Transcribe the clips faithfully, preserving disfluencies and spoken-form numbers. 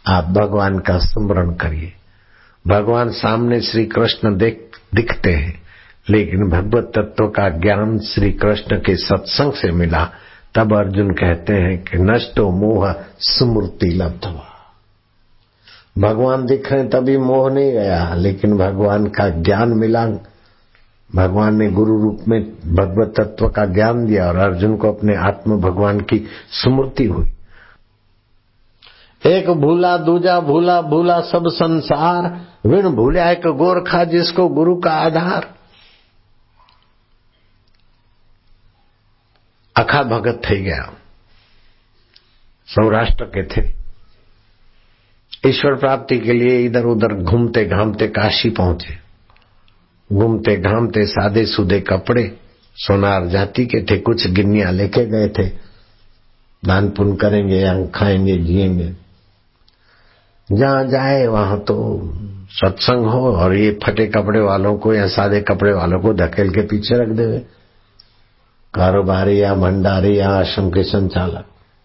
आप भगवान का स्मरण करिए। भगवान सामने श्री कृष्ण देख दिखते हैं, लेकिन भगवत तत्व का ज्ञान श्री कृष्ण के सत्संग से मिला। तब अर्जुन कहते हैं कि नष्टो मोह स्मृति लब्धवा। भगवान दिख रहे तभी मोह नहीं गया, लेकिन भगवान का ज्ञान मिला। भगवान ने गुरु रूप में भगवत तत्व का ज्ञान दिया और अर्जुन को अपने आत्म भगवान की स्मृति हुई। एक भूला दूजा भूला, भूला सब संसार, विण भूला एक गोरखा जिसको गुरु का आधार। अखा भगत थई गया, सौराष्ट्र के थे। ईश्वर प्राप्ति के लिए इधर उधर घूमते घामते काशी पहुंचे। घूमते घामते सादे सूदे कपड़े, सोनार जाति के थे, कुछ गिन्नियां लेके गए थे, दान पुण्य करेंगे या खाएंगे जिएंगे। जहां जाए वहां तो सत्संग हो और ये फटे कपड़े वालों को या सादे कपड़े वालों को धकेल के पीछे रख देवे, कारोबारी या भंडारी या आश्रम के संचालक।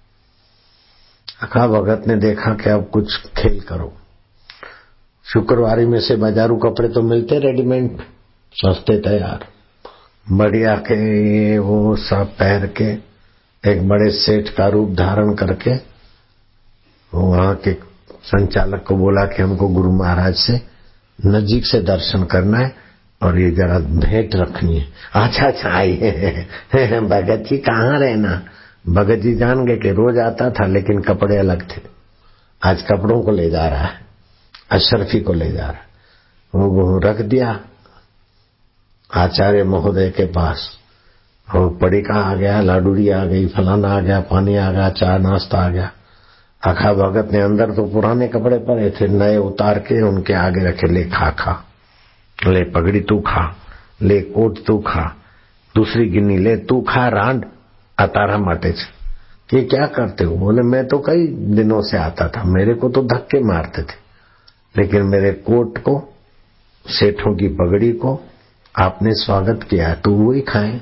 अखा भगत ने देखा कि अब कुछ खेल करो। शुक्रवारी में से बाजारू कपड़े तो मिलते रेडीमेड, सस्ते तैयार, बढ़िया के वो सब पहन के एक बड़े सेठ का रूप धारण करके वहां के संचालक को बोला कि हमको गुरु महाराज से नजीक से दर्शन करना है और ये जरा भेंट रखनी है। अच्छा अच्छा आइए। भगत जी कहाँ रहना? भगत जी जान गए कि रोज आता था लेकिन कपड़े अलग थे, आज कपड़ों को ले जा रहा है, अशरफी को ले जा रहा है। वो रख दिया आचार्य महोदय के पास। वो पड़िका आ गया, लाडूड़ी आ गई, फलाना आ गया, पानी आ गया, चाय नाश्ता आ गया। अखा भगत ने अंदर तो पुराने कपड़े पड़े थे, नए उतार के उनके आगे रखे, ले खा खा, ले पगड़ी तू खा, ले कोट तू खा, दूसरी गिन्नी ले तू खा, रांड अतारा माटे कि क्या करते हो? बोले मैं तो कई दिनों से आता था, मेरे को तो धक्के मारते थे, लेकिन मेरे कोट को, सेठों की पगड़ी को आपने स्वागत किया, तो वही खाएं।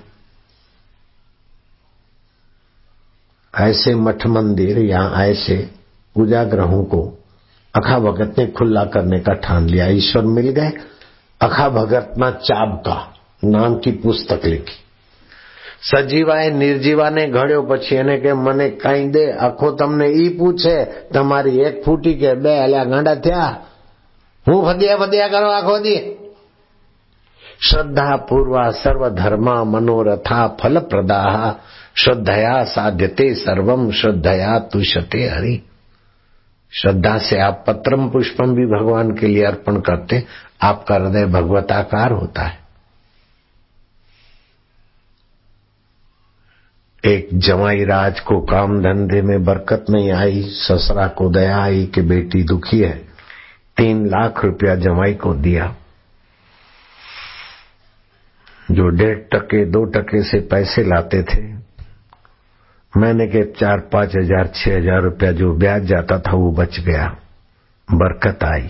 ऐसे मठ मंदिर या ऐसे पूजा ग्रहों को अखा भगत ने खुला करने का ठान लिया। ईश्वर मिल गए। अखा भगत ना चाब का नाम की पुस्तक लिखी। સજીવાએ નિર્જીવાને ઘડ્યો પછી એને કે મને કઈ દે, આખો તમને ઈ પૂછે તમારી એક ફૂટી કે બે અલ્યા ગાંડા થયા, હું ફદિયા ફદિયા કરો આખો દી। શ્રદ્ધા પૂર્વા સર્વ ધર્મા મનોરથા ફલપ્રદાહ, श्रद्धया साध्यते सर्वम श्रद्धया तुष्यते हरि। श्रद्धा से आप पत्रम पुष्पम भी भगवान के लिए अर्पण करते, आपका हृदय भगवताकार होता है। एक जमाई राज को काम धंधे में बरकत नहीं आई। ससुरा को दया आई कि बेटी दुखी है, तीन लाख रुपया जमाई को दिया। जो डेढ़ टके दो टके से पैसे लाते थे, मैंने के चार पांच हजार छह हजार रुपया जो ब्याज जाता था वो बच गया, बरकत आई।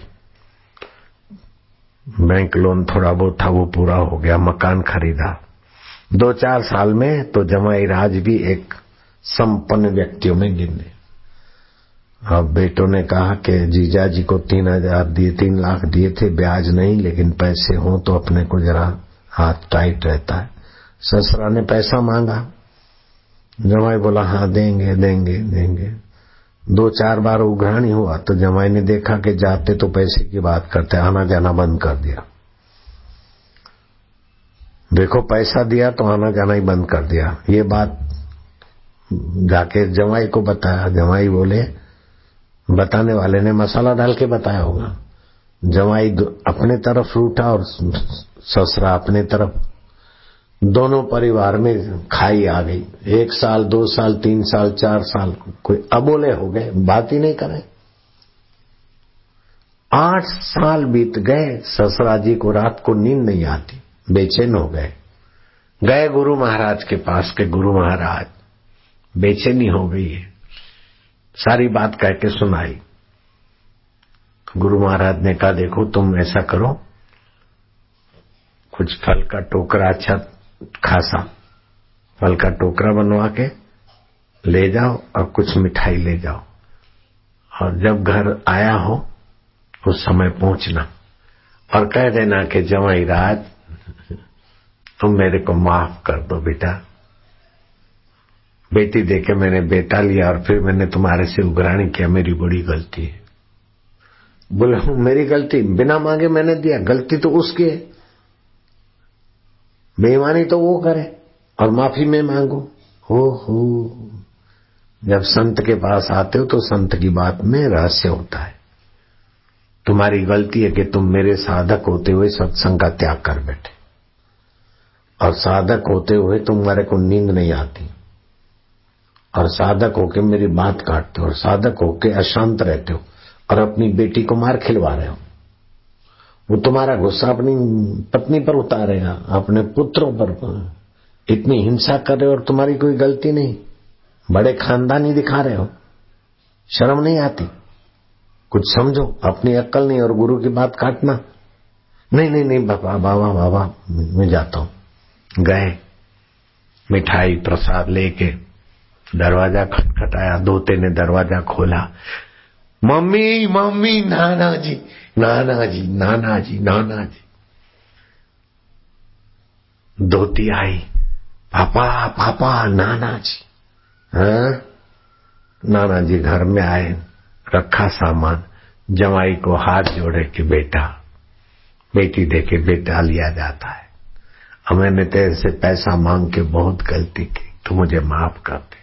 बैंक लोन थोड़ा बहुत था वो पूरा हो गया, मकान खरीदा। दो चार साल में तो जमाई राज भी एक संपन्न व्यक्तियों में गिने। अब बेटों ने कहा कि जीजा जी को तीन हजार दिए, तीन लाख दिए थे, ब्याज नहीं, लेकिन पैसे हो तो अपने को जरा हाथ टाइट रहता है। ससुरा ने पैसा मांगा, जमाई बोला हाँ देंगे देंगे देंगे। दो चार बार उघरानी हुआ तो जमाई ने देखा कि जाते तो पैसे की बात करते, आना जाना बंद कर दिया। देखो पैसा दिया तो आना जाना ही बंद कर दिया। ये बात जाके जमाई को बताया। जमाई बोले, बताने वाले ने मसाला डाल के बताया होगा। जमाई अपने तरफ रूठा और ससुरा अपने तरफ। दोनों परिवार में खाई आ गई। एक साल, दो साल, तीन साल, चार साल, कोई अबोले हो गए, बात ही नहीं करे। आठ साल बीत गए, ससुरा जी को रात को नींद नहीं आती, बेचैन हो गए। गए गुरु महाराज के पास के गुरु महाराज बेचैनी हो गई है, सारी बात कह के सुनाई। गुरु महाराज ने कहा देखो तुम ऐसा करो, कुछ फल का टोकरा, अच्छा खासा फल का टोकरा बनवा के ले जाओ और कुछ मिठाई ले जाओ और जब घर आया हो उस समय पहुंचना और कह देना कि जमाई राज तुम मेरे को माफ कर दो बेटा, बेटी देके मैंने बेटा लिया और फिर मैंने तुम्हारे से उगराणी किया, मेरी बड़ी गलती है। बोले मेरी गलती? बिना मांगे मैंने दिया, गलती तो उसकी है, बेईमानी तो वो करे और माफी में मांगो। हो हो जब संत के पास आते हो तो संत की बात में रहस्य होता है। तुम्हारी गलती है कि तुम मेरे साधक होते हुए सत्संग का त्याग कर बैठे, और साधक होते हुए तुम्हारे को नींद नहीं आती, और साधक होके मेरी बात काटते हो, और साधक होके अशांत रहते हो और अपनी बेटी को मार खिलवा रहे हो। वो तुम्हारा गुस्सा अपनी पत्नी पर उतारेगा, अपने पुत्रों पर। इतनी हिंसा कर रहे हो और तुम्हारी कोई गलती नहीं, बड़े खानदानी दिखा रहे हो, शर्म नहीं आती? कुछ समझो, अपनी अक्ल नहीं और गुरु की बात काटना। नहीं नहीं नहीं बाबा बाबा बाबा मैं जाता हूं। गए, मिठाई प्रसाद लेके दरवाजा खटखटाया, दोते ने दरवाजा खोला, मम्मी मम्मी, नाना जी नाना जी नाना जी नाना जी। दोती आई, पापा पापा नाना जी। हाँ, नाना जी घर में आए, रखा सामान, जमाई को हाथ जोड़े कि बेटा, बेटी देके बेटा लिया जाता है, अब मैंने तेरे से पैसा मांग के बहुत गलती की, तू मुझे माफ कर दे।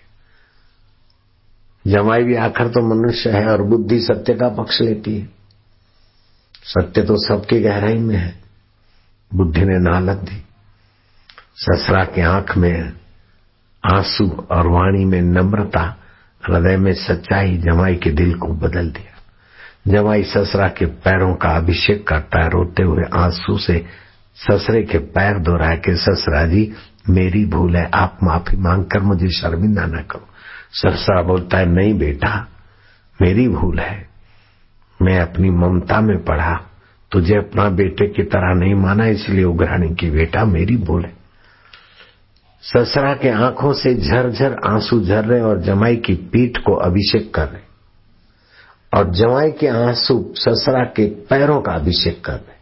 जमाई भी आखिर तो मनुष्य है और बुद्धि सत्य का पक्ष लेती है। सत्य तो सबकी गहराई में है, बुद्धि ने नालत दी। ससुरा की आंख में आंसू और वाणी में नम्रता, हृदय में सच्चाई जमाई के दिल को बदल दिया। जमाई ससुरा के पैरों का अभिषेक करता है, रोते हुए आंसू से ससुरे के पैर धो रहा है कि ससुरा जी मेरी भूल है, आप माफी मांगकर मुझे शर्मिंदा न करो। ससुरा बोलता है नहीं बेटा, मेरी भूल है, मैं अपनी ममता में पड़ा, तुझे अपना बेटे की तरह नहीं माना, इसलिए उगराणी की, बेटा मेरी भूल है। ससुरा के आंखों से झरझर आंसू झर रहे और जमाई की पीठ को अभिषेक कर रहे, और जमाई के आंसू ससुरा के पैरों का अभिषेक कर रहे।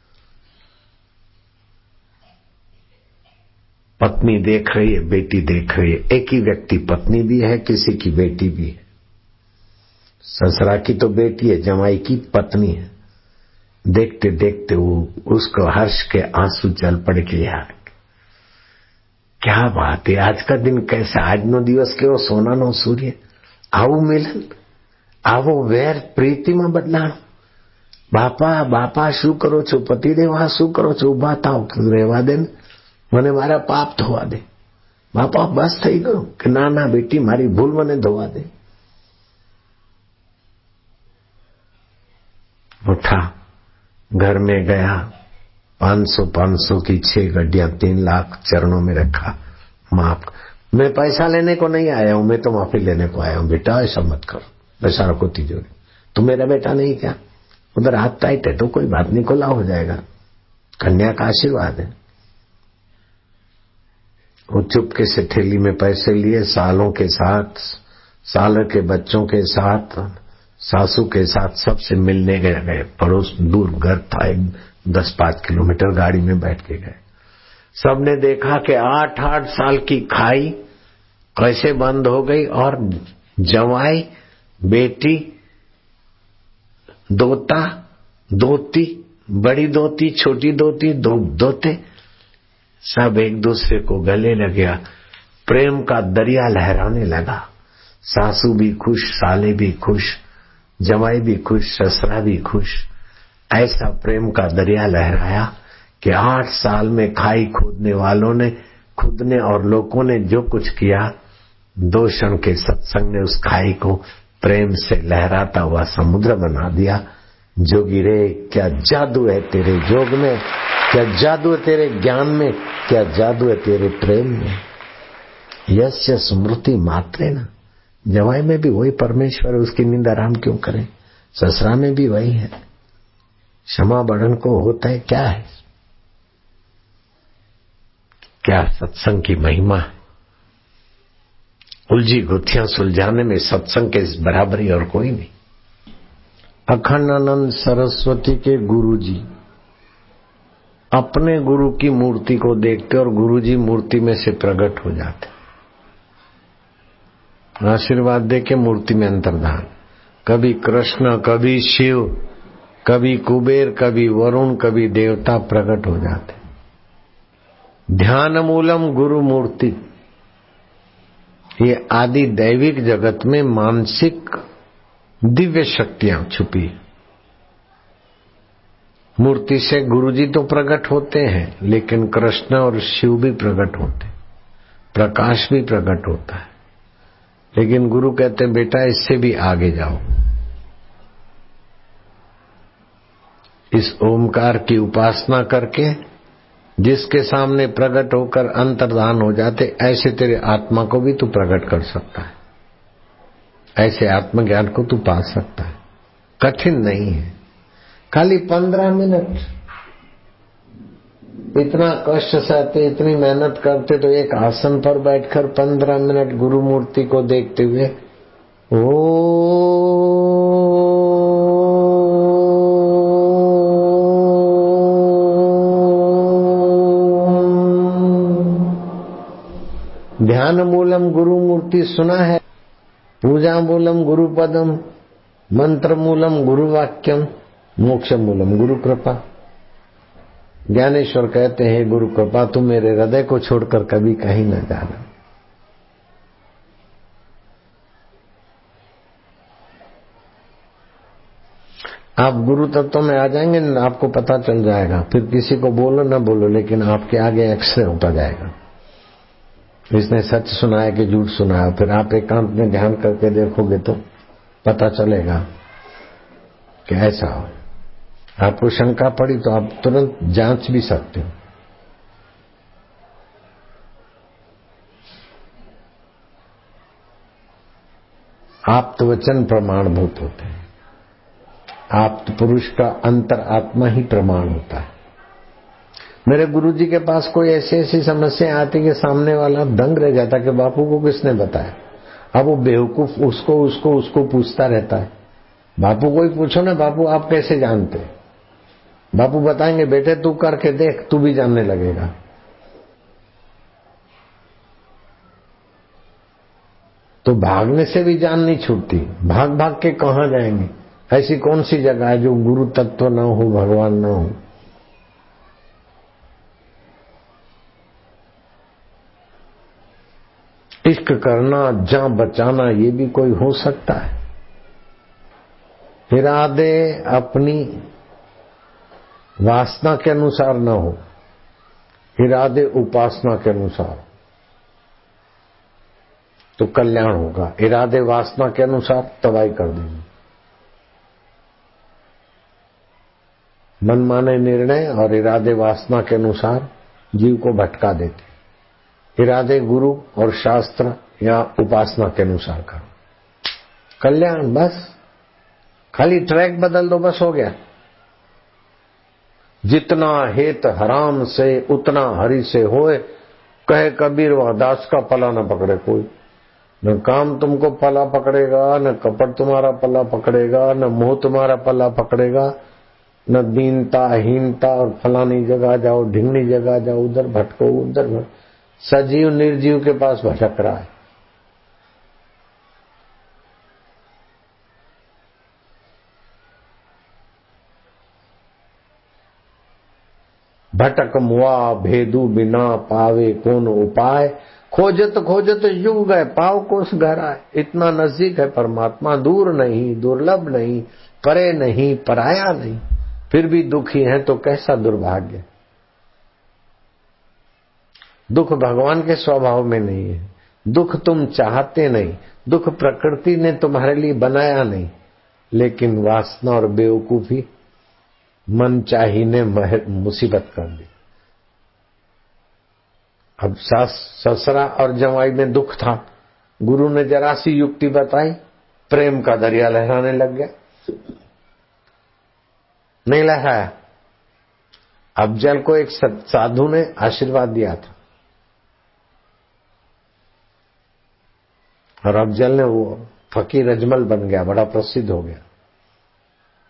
पत्नी देख रही है, बेटी देख रही है, एक ही व्यक्ति पत्नी भी है, किसी की बेटी भी है। ससुरा की तो बेटी है, जमाई की पत्नी है। देखते देखते वो उसको हर्ष के आंसू चल पड़े कि यार क्या बात है, आज का दिन कैसा, आज नो दिवस केवो सोना नो सूर्य, आवो मिलन, आवो वेर प्रीतिમાં બદલાણ। બાપા બાપા શું કરો છો? પતિદેવા શું કરો છો? ઉભા થાવ, રહેવા દે ને, મને મારા પાપ ધોવા દે। બાપા બસ થઈ ગયો કે ના ના બેટી મારી ભૂલ મને ધોવા દે। उठा, घर में गया, पांच सौ पांच सौ की छह गड्डियां तीन लाख चरणों में रखा, माफ। मैं पैसा लेने को नहीं आया हूं, मैं तो माफी लेने को आया हूं, बेटा ऐसा मत करो। बेचारा को तिजोरी, तू मेरा बेटा नहीं क्या? उधर हाथ टाइट है तो कोई बात नहीं, खुला हो जाएगा, कन्या का आशीर्वाद है। वो चुपके से थैली में पैसे लिए, सालों के साथ, साल के बच्चों के साथ, सासू के साथ सबसे मिलने गए। पड़ोस दूर घर था, एक दस पांच किलोमीटर, गाड़ी में बैठ के गए। सबने देखा कि आठ आठ साल की खाई कैसे बंद हो गई, और जवाई, बेटी, दोता, दोती, बड़ी दोती, छोटी दोती, दो दोते, सब एक दूसरे को गले लगे, प्रेम का दरिया लहराने लगा। सासू भी खुश, साले भी खुश, जमाई भी खुश, ससुरा भी खुश। ऐसा प्रेम का दरिया लहराया कि आठ साल में खाई खोदने वालों ने, खुदने और लोगों ने जो कुछ किया, दो क्षण के सत्संग ने उस खाई को प्रेम से लहराता हुआ समुद्र बना दिया। जोगी रे क्या जादू है तेरे जोग में, क्या जादू है तेरे ज्ञान में, क्या जादू है तेरे प्रेम में। यस्य स्मृति मात्रे न, जवाई में भी वही परमेश्वर है, उसकी नींद आराम क्यों करें? ससुरा में भी वही है। क्षमा बड़न को होता है क्या है? क्या सत्संग की महिमा है। उलझी गुत्थियां सुलझाने में सत्संग के बराबरी और कोई नहीं। अखंडानंद सरस्वती के गुरुजी अपने गुरु की मूर्ति को देखते और गुरुजी मूर्ति में से प्रकट हो जाते, आशीर्वाद दे के मूर्ति में अंतर्धान। कभी कृष्ण, कभी शिव, कभी कुबेर, कभी वरुण, कभी देवता प्रकट हो जाते। ध्यान मूलम गुरु मूर्ति, ये आदि दैविक जगत में मानसिक दिव्य शक्तियां छुपी। मूर्ति से गुरुजी तो प्रकट होते हैं, लेकिन कृष्ण और शिव भी प्रकट होते, प्रकाश भी प्रकट होता है। लेकिन गुरु कहते हैं बेटा इससे भी आगे जाओ, इस ओमकार की उपासना करके जिसके सामने प्रकट होकर अंतर्धान हो जाते, ऐसे तेरे आत्मा को भी तू प्रकट कर सकता है, ऐसे आत्मज्ञान को तू पा सकता है। कठिन नहीं है, खाली पंद्रह मिनट इतना कष्ट सहते, इतनी मेहनत करते, तो एक आसन पर बैठकर पंद्रह मिनट गुरु मूर्ति को देखते हुए ओ ध्यान मूलम गुरु मूर्ति सुना है, पूजा मूलम गुरु पदम, मंत्र मूलम गुरु वाक्यम, मोक्ष मूलम गुरु कृपा। ज्ञानेश्वर कहते हैं गुरु कृपा तू मेरे हृदय को छोड़कर कभी कहीं न जाना। आप गुरु तत्व में आ जाएंगे, आपको पता चल जाएगा। फिर किसी को बोलो न बोलो, लेकिन आपके आगे एक्सरे होता जाएगा, इसने सच सुनाया कि झूठ सुनाया। फिर आप एकांत में ध्यान करके देखोगे तो पता चलेगा कि ऐसा हो। आपको शंका पड़ी तो आप तुरंत जांच भी सकते हो। आप्त वचन प्रमाणभूत होते हैं, आप्त पुरुष का अंतर आत्मा ही प्रमाण होता है। मेरे गुरुजी के पास कोई ऐसी ऐसी समस्या आती कि सामने वाला दंग रह जाता कि बापू को किसने बताया। अब वो बेवकूफ उसको उसको उसको पूछता रहता है। बापू को ही पूछो ना, बापू आप कैसे जानते? बापू बताएंगे बेटे तू करके देख, तू भी जानने लगेगा। तो भागने से भी जान नहीं छूटती, भाग भाग के कहां जाएंगे? ऐसी कौन सी जगह है जो गुरु तत्व न हो, भगवान न हो? इश्क करना, जान बचाना, ये भी कोई हो सकता है। इरादे अपनी वासना के अनुसार न हो, इरादे उपासना के अनुसार तो कल्याण होगा। इरादे वासना के अनुसार तबाही कर देंगे। मनमाने निर्णय और इरादे वासना के अनुसार जीव को भटका देते। इरादे गुरु और शास्त्र या उपासना के अनुसार करो, कल्याण। बस खाली ट्रैक बदल दो, बस हो गया। जितना हेत हराम से उतना हरि से होए, कहे कबीर वह दास का पला न पकड़े कोई। न काम तुमको पला पकड़ेगा, न कपट तुम्हारा पला पकड़ेगा, न मोह तुम्हारा पला पकड़ेगा, न दीनता अहीनता और फलानी जगह जाओ, ढिंगनी जगह जाओ, उधर भटको उधर भटको। सजीव निर्जीव के पास भटक रहा है। भटक मुआ भेदू बिना पावे कौन उपाय, खोजत खोजत युग गए पाव कोस गहराए। इतना नजदीक है परमात्मा, दूर नहीं, दुर्लभ नहीं, परे नहीं, पराया नहीं, फिर भी दुखी है तो कैसा दुर्भाग्य। दुख भगवान के स्वभाव में नहीं है, दुख तुम चाहते नहीं, दुख प्रकृति ने तुम्हारे लिए बनाया नहीं, लेकिन वासना और बेवकूफी मन चाही ने मुसीबत कर दी। अब सास ससुरा और जवाई में दुख था, गुरु ने जरा सी युक्ति बताई, प्रेम का दरिया लहराने लग गया। नहीं लहराया। अफजल को एक साधु ने आशीर्वाद दिया था और अफजल ने वो फकीर अजमल बन गया, बड़ा प्रसिद्ध हो गया।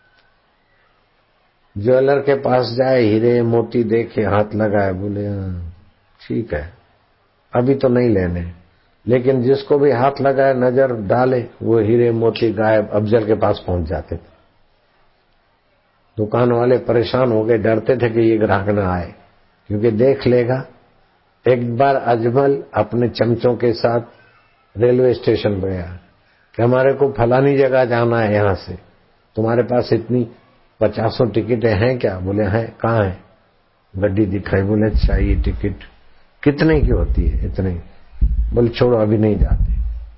ज्वेलर के पास जाए, हीरे मोती देखे, हाथ लगाए, बोले हाँ ठीक है अभी तो नहीं लेने, लेकिन जिसको भी हाथ लगाए नजर डाले वो हीरे मोती गायब, अफजल के पास पहुंच जाते थे। दुकान वाले परेशान हो गए, डरते थे कि ये ग्राहक न आए, क्योंकि देख लेगा। एक बार अजमल अपने चमचों के साथ रेलवे स्टेशन पर गया कि हमारे को फलानी जगह जाना है, यहां से तुम्हारे पास इतनी पचासों टिकटें हैं क्या? बोले हैं। कहाँ है? गड्डी दिखाई। बोले चाहिए टिकट। कितने की होती है? इतने। बोले छोड़ो अभी नहीं जाते।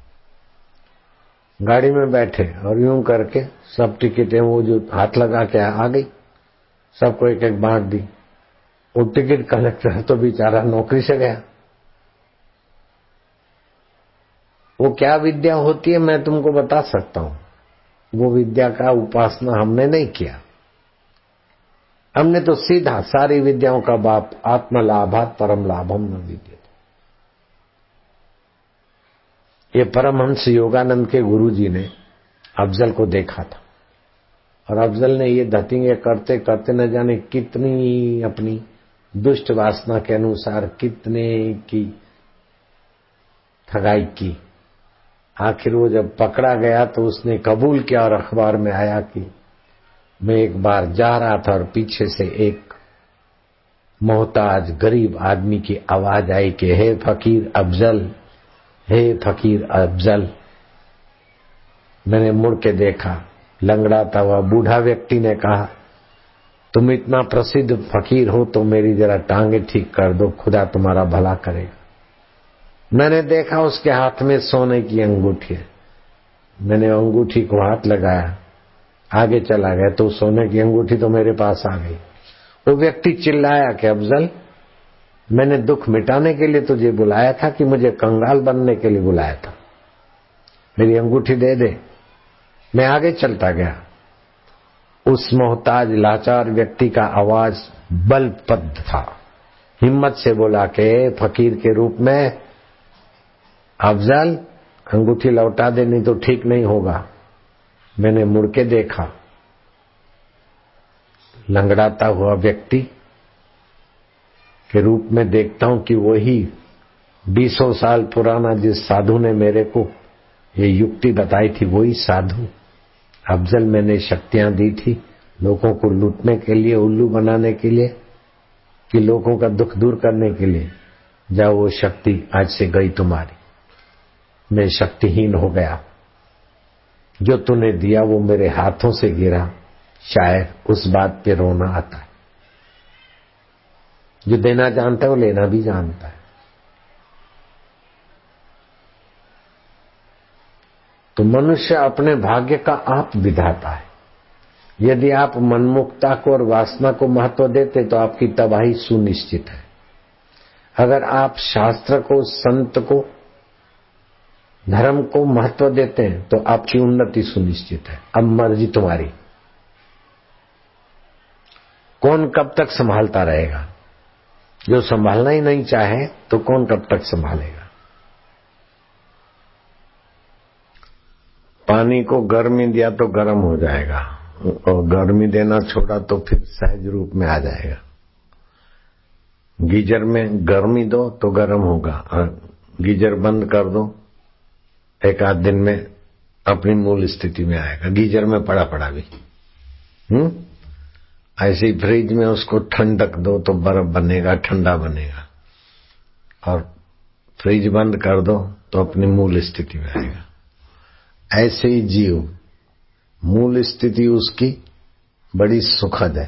गाड़ी में बैठे और यूं करके सब टिकटें वो जो हाथ लगा के आ गई, सबको एक एक बांट दी। वो टिकट कलेक्टर तो बेचारा नौकरी से गया। वो क्या विद्या होती है मैं तुमको बता सकता हूं। वो विद्या का उपासना हमने नहीं किया, हमने तो सीधा सारी विद्याओं का बाप आत्मलाभात परम लाभम न विद्यते। ये परमहंस योगानंद के गुरुजी ने अफजल को देखा था और अफजल ने ये धतिंगे करते करते न जाने कितनी अपनी दुष्ट वासना के अनुसार कितने की ठगाई की। आखिर वो जब पकड़ा गया तो उसने कबूल किया और अखबार में आया कि मैं एक बार जा रहा था और पीछे से एक मोहताज गरीब आदमी की आवाज आई कि हे फकीर अफजल, हे फकीर अफजल। मैंने मुड़ के देखा, लंगड़ाता हुआ बूढ़ा व्यक्ति ने कहा तुम इतना प्रसिद्ध फकीर हो तो मेरी जरा टांगे ठीक कर दो, खुदा तुम्हारा भला करेगा। मैंने देखा उसके हाथ में सोने की अंगूठी है। मैंने अंगूठी को हाथ लगाया, आगे चला गया तो सोने की अंगूठी तो मेरे पास आ गई। वो व्यक्ति चिल्लाया कि अफजल, मैंने दुख मिटाने के लिए तुझे बुलाया था कि मुझे कंगाल बनने के लिए बुलाया था? मेरी अंगूठी दे दे। मैं आगे चलता गया। उस मोहताज लाचार व्यक्ति का आवाज बलपद था, हिम्मत से बोला कि फकीर के रूप में अफजल अंगूठी लौटा दे, नहीं तो ठीक नहीं होगा। मैंने मुड़ के देखा, लंगड़ाता हुआ व्यक्ति के रूप में देखता हूं कि वही बीसों साल पुराना जिस साधु ने मेरे को ये युक्ति बताई थी, वही साधु अफजल। मैंने शक्तियां दी थी लोगों को लूटने के लिए, उल्लू बनाने के लिए, कि लोगों का दुख दूर करने के लिए। जाओ वो शक्ति आज से गई तुम्हारी। मैं शक्तिहीन हो गया। जो तूने दिया वो मेरे हाथों से गिरा, शायद उस बात पे रोना आता है। जो देना जानता है वो लेना भी जानता है। तो मनुष्य अपने भाग्य का आप विधाता है। यदि आप मनमुक्ता को और वासना को महत्व देते तो आपकी तबाही सुनिश्चित है। अगर आप शास्त्र को, संत को, धर्म को महत्व देते हैं तो आपकी उन्नति सुनिश्चित है। अब मर्जी तुम्हारी, कौन कब तक संभालता रहेगा? जो संभालना ही नहीं चाहे तो कौन कब तक संभालेगा? पानी को गर्मी दिया तो गर्म हो जाएगा, और गर्मी देना छोड़ा तो फिर सहज रूप में आ जाएगा। गीजर में गर्मी दो तो गर्म होगा, और गीजर बंद कर दो एक आध दिन में अपनी मूल स्थिति में आएगा। गीजर में पड़ा पड़ा भी हम्म ऐसे ही फ्रिज में उसको ठंडक दो तो बर्फ बनेगा, ठंडा बनेगा, और फ्रिज बंद कर दो तो अपनी मूल स्थिति में आएगा। ऐसे ही जीव, मूल स्थिति उसकी बड़ी सुखद है,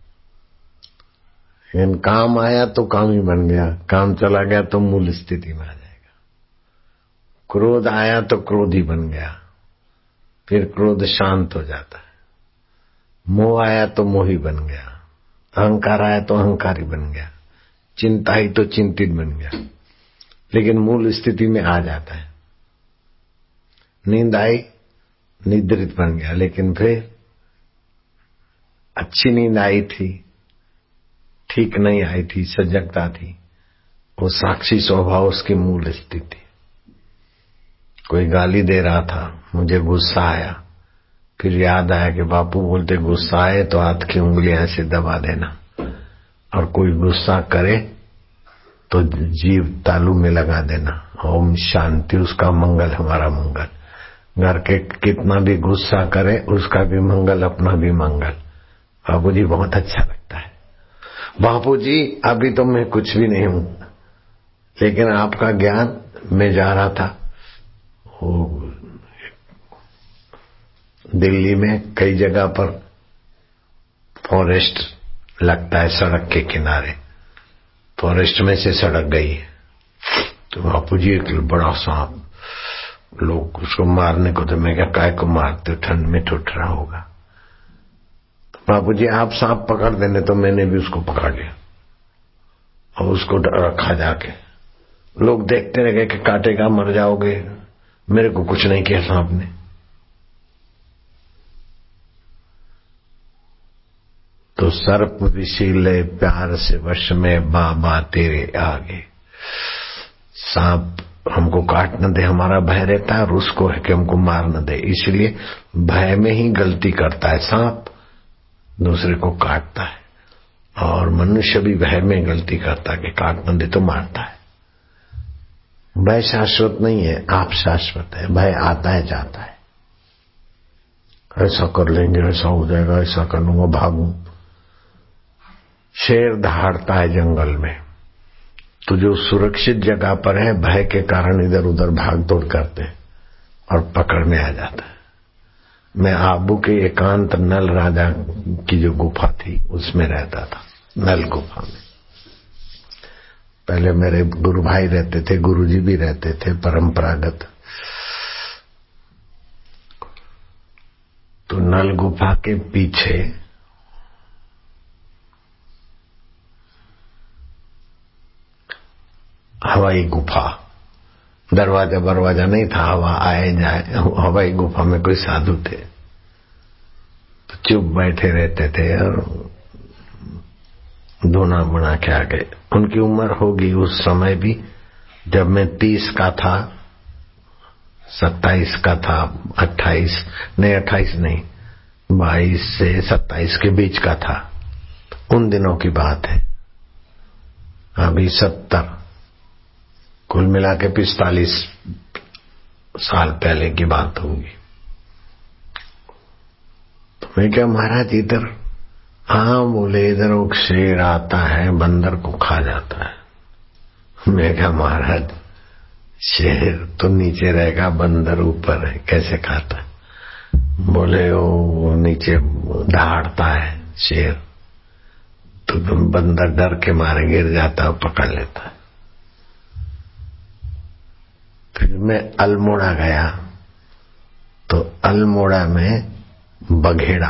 लेकिन काम आया तो काम ही बन गया, काम चला गया तो मूल स्थिति में आ जाएगा। क्रोध आया तो क्रोध ही बन गया, फिर क्रोध शांत हो जाता है। मोह आया तो मोही बन गया, अहंकार आया तो अहंकारी बन गया, चिंता आई तो चिंतित बन गया, लेकिन मूल स्थिति में आ जाता है। नींद आई, निद्रित बन गया, लेकिन फिर अच्छी नींद आई थी, ठीक नहीं आई थी, सजगता थी, वो साक्षी स्वभाव उसकी मूल स्थिति। कोई गाली दे रहा था, मुझे गुस्सा आया, फिर याद आया कि बापू बोलते गुस्सा आए तो हाथ की उंगलियां ऐसे दबा देना, और कोई गुस्सा करे तो जीव तालू में लगा देना। ओम शांति, उसका मंगल हमारा मंगल। घर के कितना भी गुस्सा करे उसका भी मंगल, अपना भी मंगल। बापू जी बहुत अच्छा लगता है। बापू जी अभी तो मैं कुछ भी नहीं हूं, लेकिन आपका ज्ञान, मैं जा रहा था वो दिल्ली में कई जगह पर फॉरेस्ट लगता है सड़क के किनारे, फॉरेस्ट में से सड़क गई है, तो बापू जी एक बड़ा सांप, लोग उसको मारने को, तो मैं क्या काय को मारते हो, ठंड में ठुठरा होगा। तो बापू जी आप सांप पकड़ देने, तो मैंने भी उसको पकड़ लिया और उसको रखा जाके। लोग देखते रह गए कि काटेगा मर जाओगे, मेरे को कुछ नहीं किया सांप ने। तो सर्प विशीले प्यार से वश में बाबा तेरे आगे। सांप हमको काट न दे, हमारा भय रहता है, और उसको है कि हमको मार न दे, इसलिए भय में ही गलती करता है सांप, दूसरे को काटता है। और मनुष्य भी भय में गलती करता है कि काट न दे तो मारता है। भय शाश्वत नहीं है, आप शाश्वत है। भय आता है जाता है, ऐसा कर लेंगे, ऐसा हो जाएगा, ऐसा कर लूंगा, भागूं। शेर दहाड़ता है जंगल में, तो जो सुरक्षित जगह पर है भय के कारण इधर उधर भाग दौड़ करते हैं और पकड़ में आ जाता है। मैं आबू के एकांत नल राजा की जो गुफा थी उसमें रहता था, नल गुफा में। पहले मेरे गुरु भाई रहते थे, गुरुजी भी रहते थे परंपरागत। तो नल गुफा के पीछे हवाई गुफा, दरवाजा बरवाजा नहीं था, हवा आए जाए। हवाई गुफा में कोई साधु थे, तो चुप बैठे रहते थे और धुना बना के आ गए। उनकी उम्र होगी उस समय भी, जब मैं तीस का था, सत्ताईस का था, अट्ठाईस नहीं अट्ठाईस नहीं बाईस से सत्ताईस के बीच का था, उन दिनों की बात है। अभी सत्तर, कुल मिला के पिस्तालीस साल पहले की बात होगी। तो मैं क्या महाराज इधर, हाँ बोले इधर वो शेर आता है बंदर को खा जाता है। मैं क्या महाराज शेर तो नीचे रहेगा, बंदर ऊपर है, कैसे खाता है? बोले वो नीचे दहाड़ता है शेर, तो बंदर डर के मारे गिर जाता है, पकड़ लेता है। फिर मैं अल्मोड़ा गया, तो अल्मोड़ा में बघेड़ा,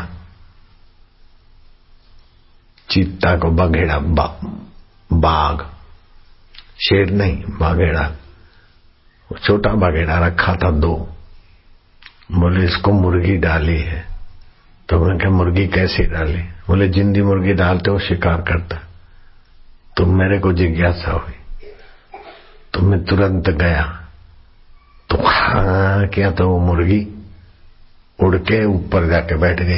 चीता को बघेड़ा, बा, बाघ, शेर नहीं बघेड़ा, छोटा बघेड़ा रखा था दो। बोले इसको मुर्गी डाली है, तो मैं क्या मुर्गी कैसे डाली? बोले जिंदी मुर्गी डालते हो शिकार करता। तो मेरे को जिज्ञासा हुई, तो मैं तुरंत गया, तो हाँ क्या, तो वो मुर्गी उड़ के ऊपर जाके बैठ गई।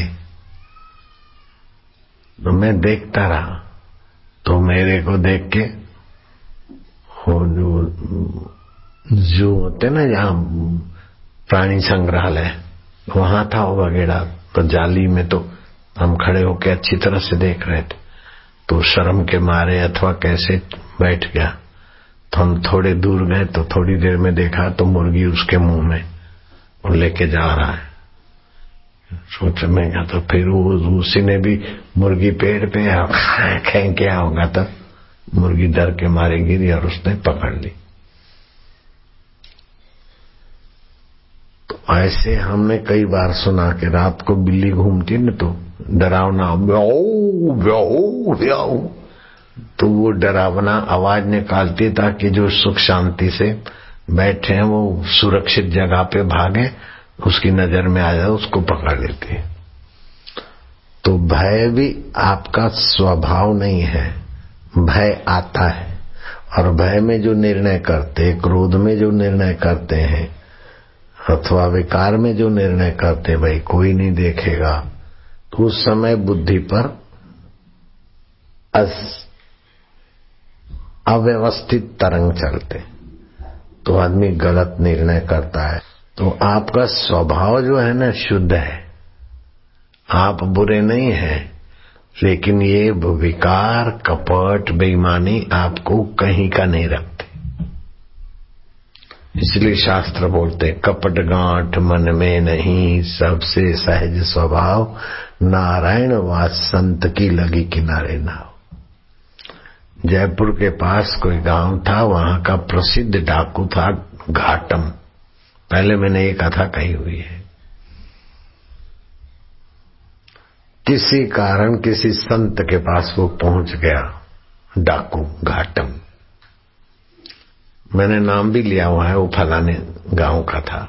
तो मैं देखता रहा, तो मेरे को देख के वो जो जू होते ना जहाँ प्राणी संग्रहालय, वहां था वो बघेड़ा। तो जाली में तो हम खड़े होके अच्छी तरह से देख रहे थे, तो शर्म के मारे अथवा कैसे बैठ गया। तो हम थोड़े दूर गए, तो थोड़ी देर में देखा तो मुर्गी उसके मुंह में और लेके जा रहा है। सोच में क्या, तो फिर उसी ने भी मुर्गी पेड़ पे कहीं क्या होगा, तो मुर्गी डर के मारे गिरी और उसने पकड़ ली। तो ऐसे हमने कई बार सुना कि रात को बिल्ली घूमती न, तो डरावना ब्याऊ ब्याऊ ब्याऊ, तो वो डरावना आवाज निकालती ताकि जो सुख शांति से बैठे हैं वो सुरक्षित जगह पे भागे, उसकी नजर में आ जाए, उसको पकड़ लेती है। तो भय भी आपका स्वभाव नहीं है, भय आता है। और भय में जो निर्णय करते, क्रोध में जो निर्णय करते हैं, अथवा विकार में जो निर्णय करते भाई कोई नहीं देखेगा, तो उस समय बुद्धि पर अव्यवस्थित तरंग चलते, तो आदमी गलत निर्णय करता है। तो आपका स्वभाव जो है ना शुद्ध है, आप बुरे नहीं हैं, लेकिन ये विकार कपट बेईमानी आपको कहीं का नहीं रखते। इसलिए शास्त्र बोलते कपट गांठ मन में नहीं, सबसे सहज स्वभाव नारायण व संत की लगी किनारे नाव। जयपुर के पास कोई गांव था, वहां का प्रसिद्ध डाकू था घाटम। पहले मैंने ये कथा कही हुई है। किसी कारण किसी संत के पास वो पहुंच गया, डाकू घाटम। मैंने नाम भी लिया हुआ है, वो फलाने गांव का था।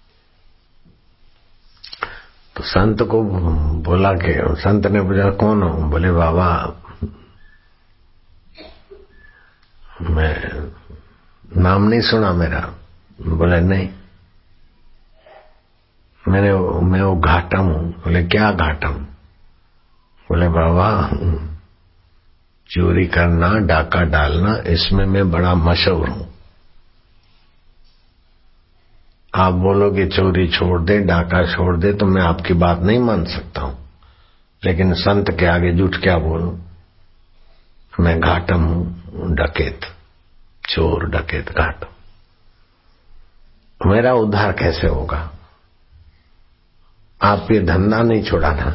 तो संत को बोला कि संत ने पूछा कौन हो? बोले बाबा मैं नाम नहीं सुना मेरा। बोले नहीं, मैंने मैं वो घाटम हूं। बोले क्या घाटम? बोले बाबा चोरी करना डाका डालना इसमें मैं बड़ा मशहूर हूं। आप बोलोगे चोरी छोड़ दे डाका छोड़ दे तो मैं आपकी बात नहीं मान सकता हूं, लेकिन संत के आगे झूठ क्या बोलूं? मैं घाटम हूं, डकैत, चोर डकैत घाटम। मेरा उद्धार कैसे होगा? आप ये धंधा नहीं छोड़ाना।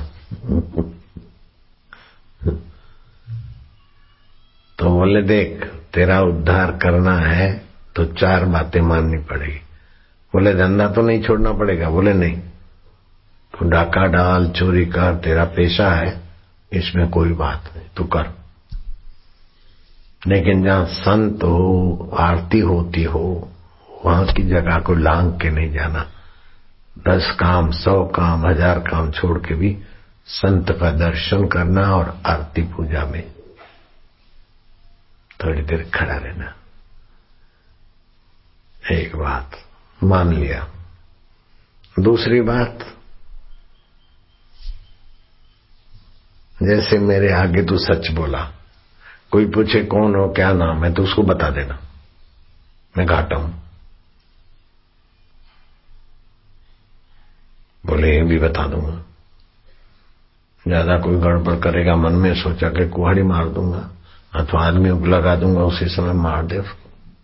तो बोले देख तेरा उद्धार करना है तो चार बातें माननी पड़ेगी। बोले धंधा तो नहीं छोड़ना पड़ेगा? बोले नहीं। तो डाका डाल चोरी कर, तेरा पेशा है, इसमें कोई बात नहीं, तू कर। लेकिन जहां संत हो, आरती होती हो, वहां की जगह को लांग के नहीं जाना। दस काम, सौ काम, हजार काम छोड़ के भी संत का दर्शन करना और आरती पूजा में थोड़ी देर खड़ा रहना। एक बात मान लिया। दूसरी बात, जैसे मेरे आगे तू सच बोला, कोई पूछे कौन हो क्या नाम है तो उसको बता देना मैं घाटा हूं। बोले ये भी बता दूंगा। ज्यादा कोई गड़बड़ करेगा, मन में सोचा कि कुहाड़ी मार दूंगा अथवा आदमियों को लगा दूंगा, उसी समय मार दे उसको।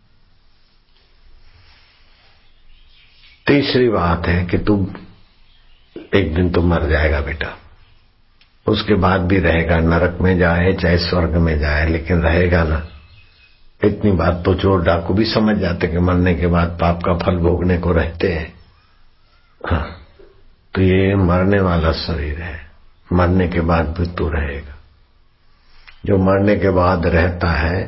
तीसरी बात है कि तू एक दिन तो मर जाएगा बेटा, उसके बाद भी रहेगा, नरक में जाए चाहे स्वर्ग में जाए, लेकिन रहेगा ना। इतनी बात तो चोर डाकू भी समझ जाते कि मरने के बाद पाप का फल भोगने को रहते हैं। हाँ, तो ये मरने वाला शरीर है, मरने के बाद भी तू रहेगा। जो मरने के बाद रहता है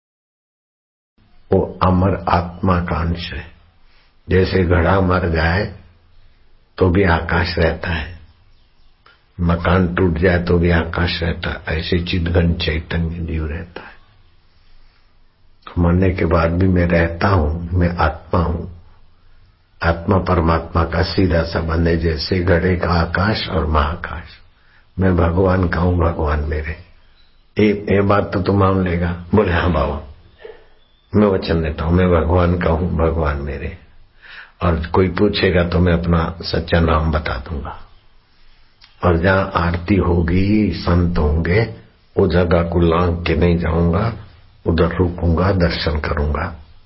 वो अमर आत्मा का अंश है। जैसे घड़ा मर जाए तो भी आकाश रहता है, मकान टूट जाए तो भी आकाश रहता है, ऐसे चिदघन चैतन्य जीव रहता है। तो मरने के बाद भी मैं रहता हूं, मैं आत्मा हूं। आत्मा परमात्मा का सीधा संबंध है, जैसे घड़े का आकाश और महाकाश। मैं भगवान का हूं, भगवान मेरे। ये, ये बात तो तू मान लेगा? बोले हाँ बाबा, मैं वचन देता हूं, मैं भगवान का हूं, भगवान मेरे। और कोई पूछेगा तो मैं अपना सच्चा नाम बता दूंगा। और जहां आरती होगी, संत होंगे, वो जगह को लांग के नहीं जाऊंगा, उधर रुकूंगा, दर्शन करूंगा।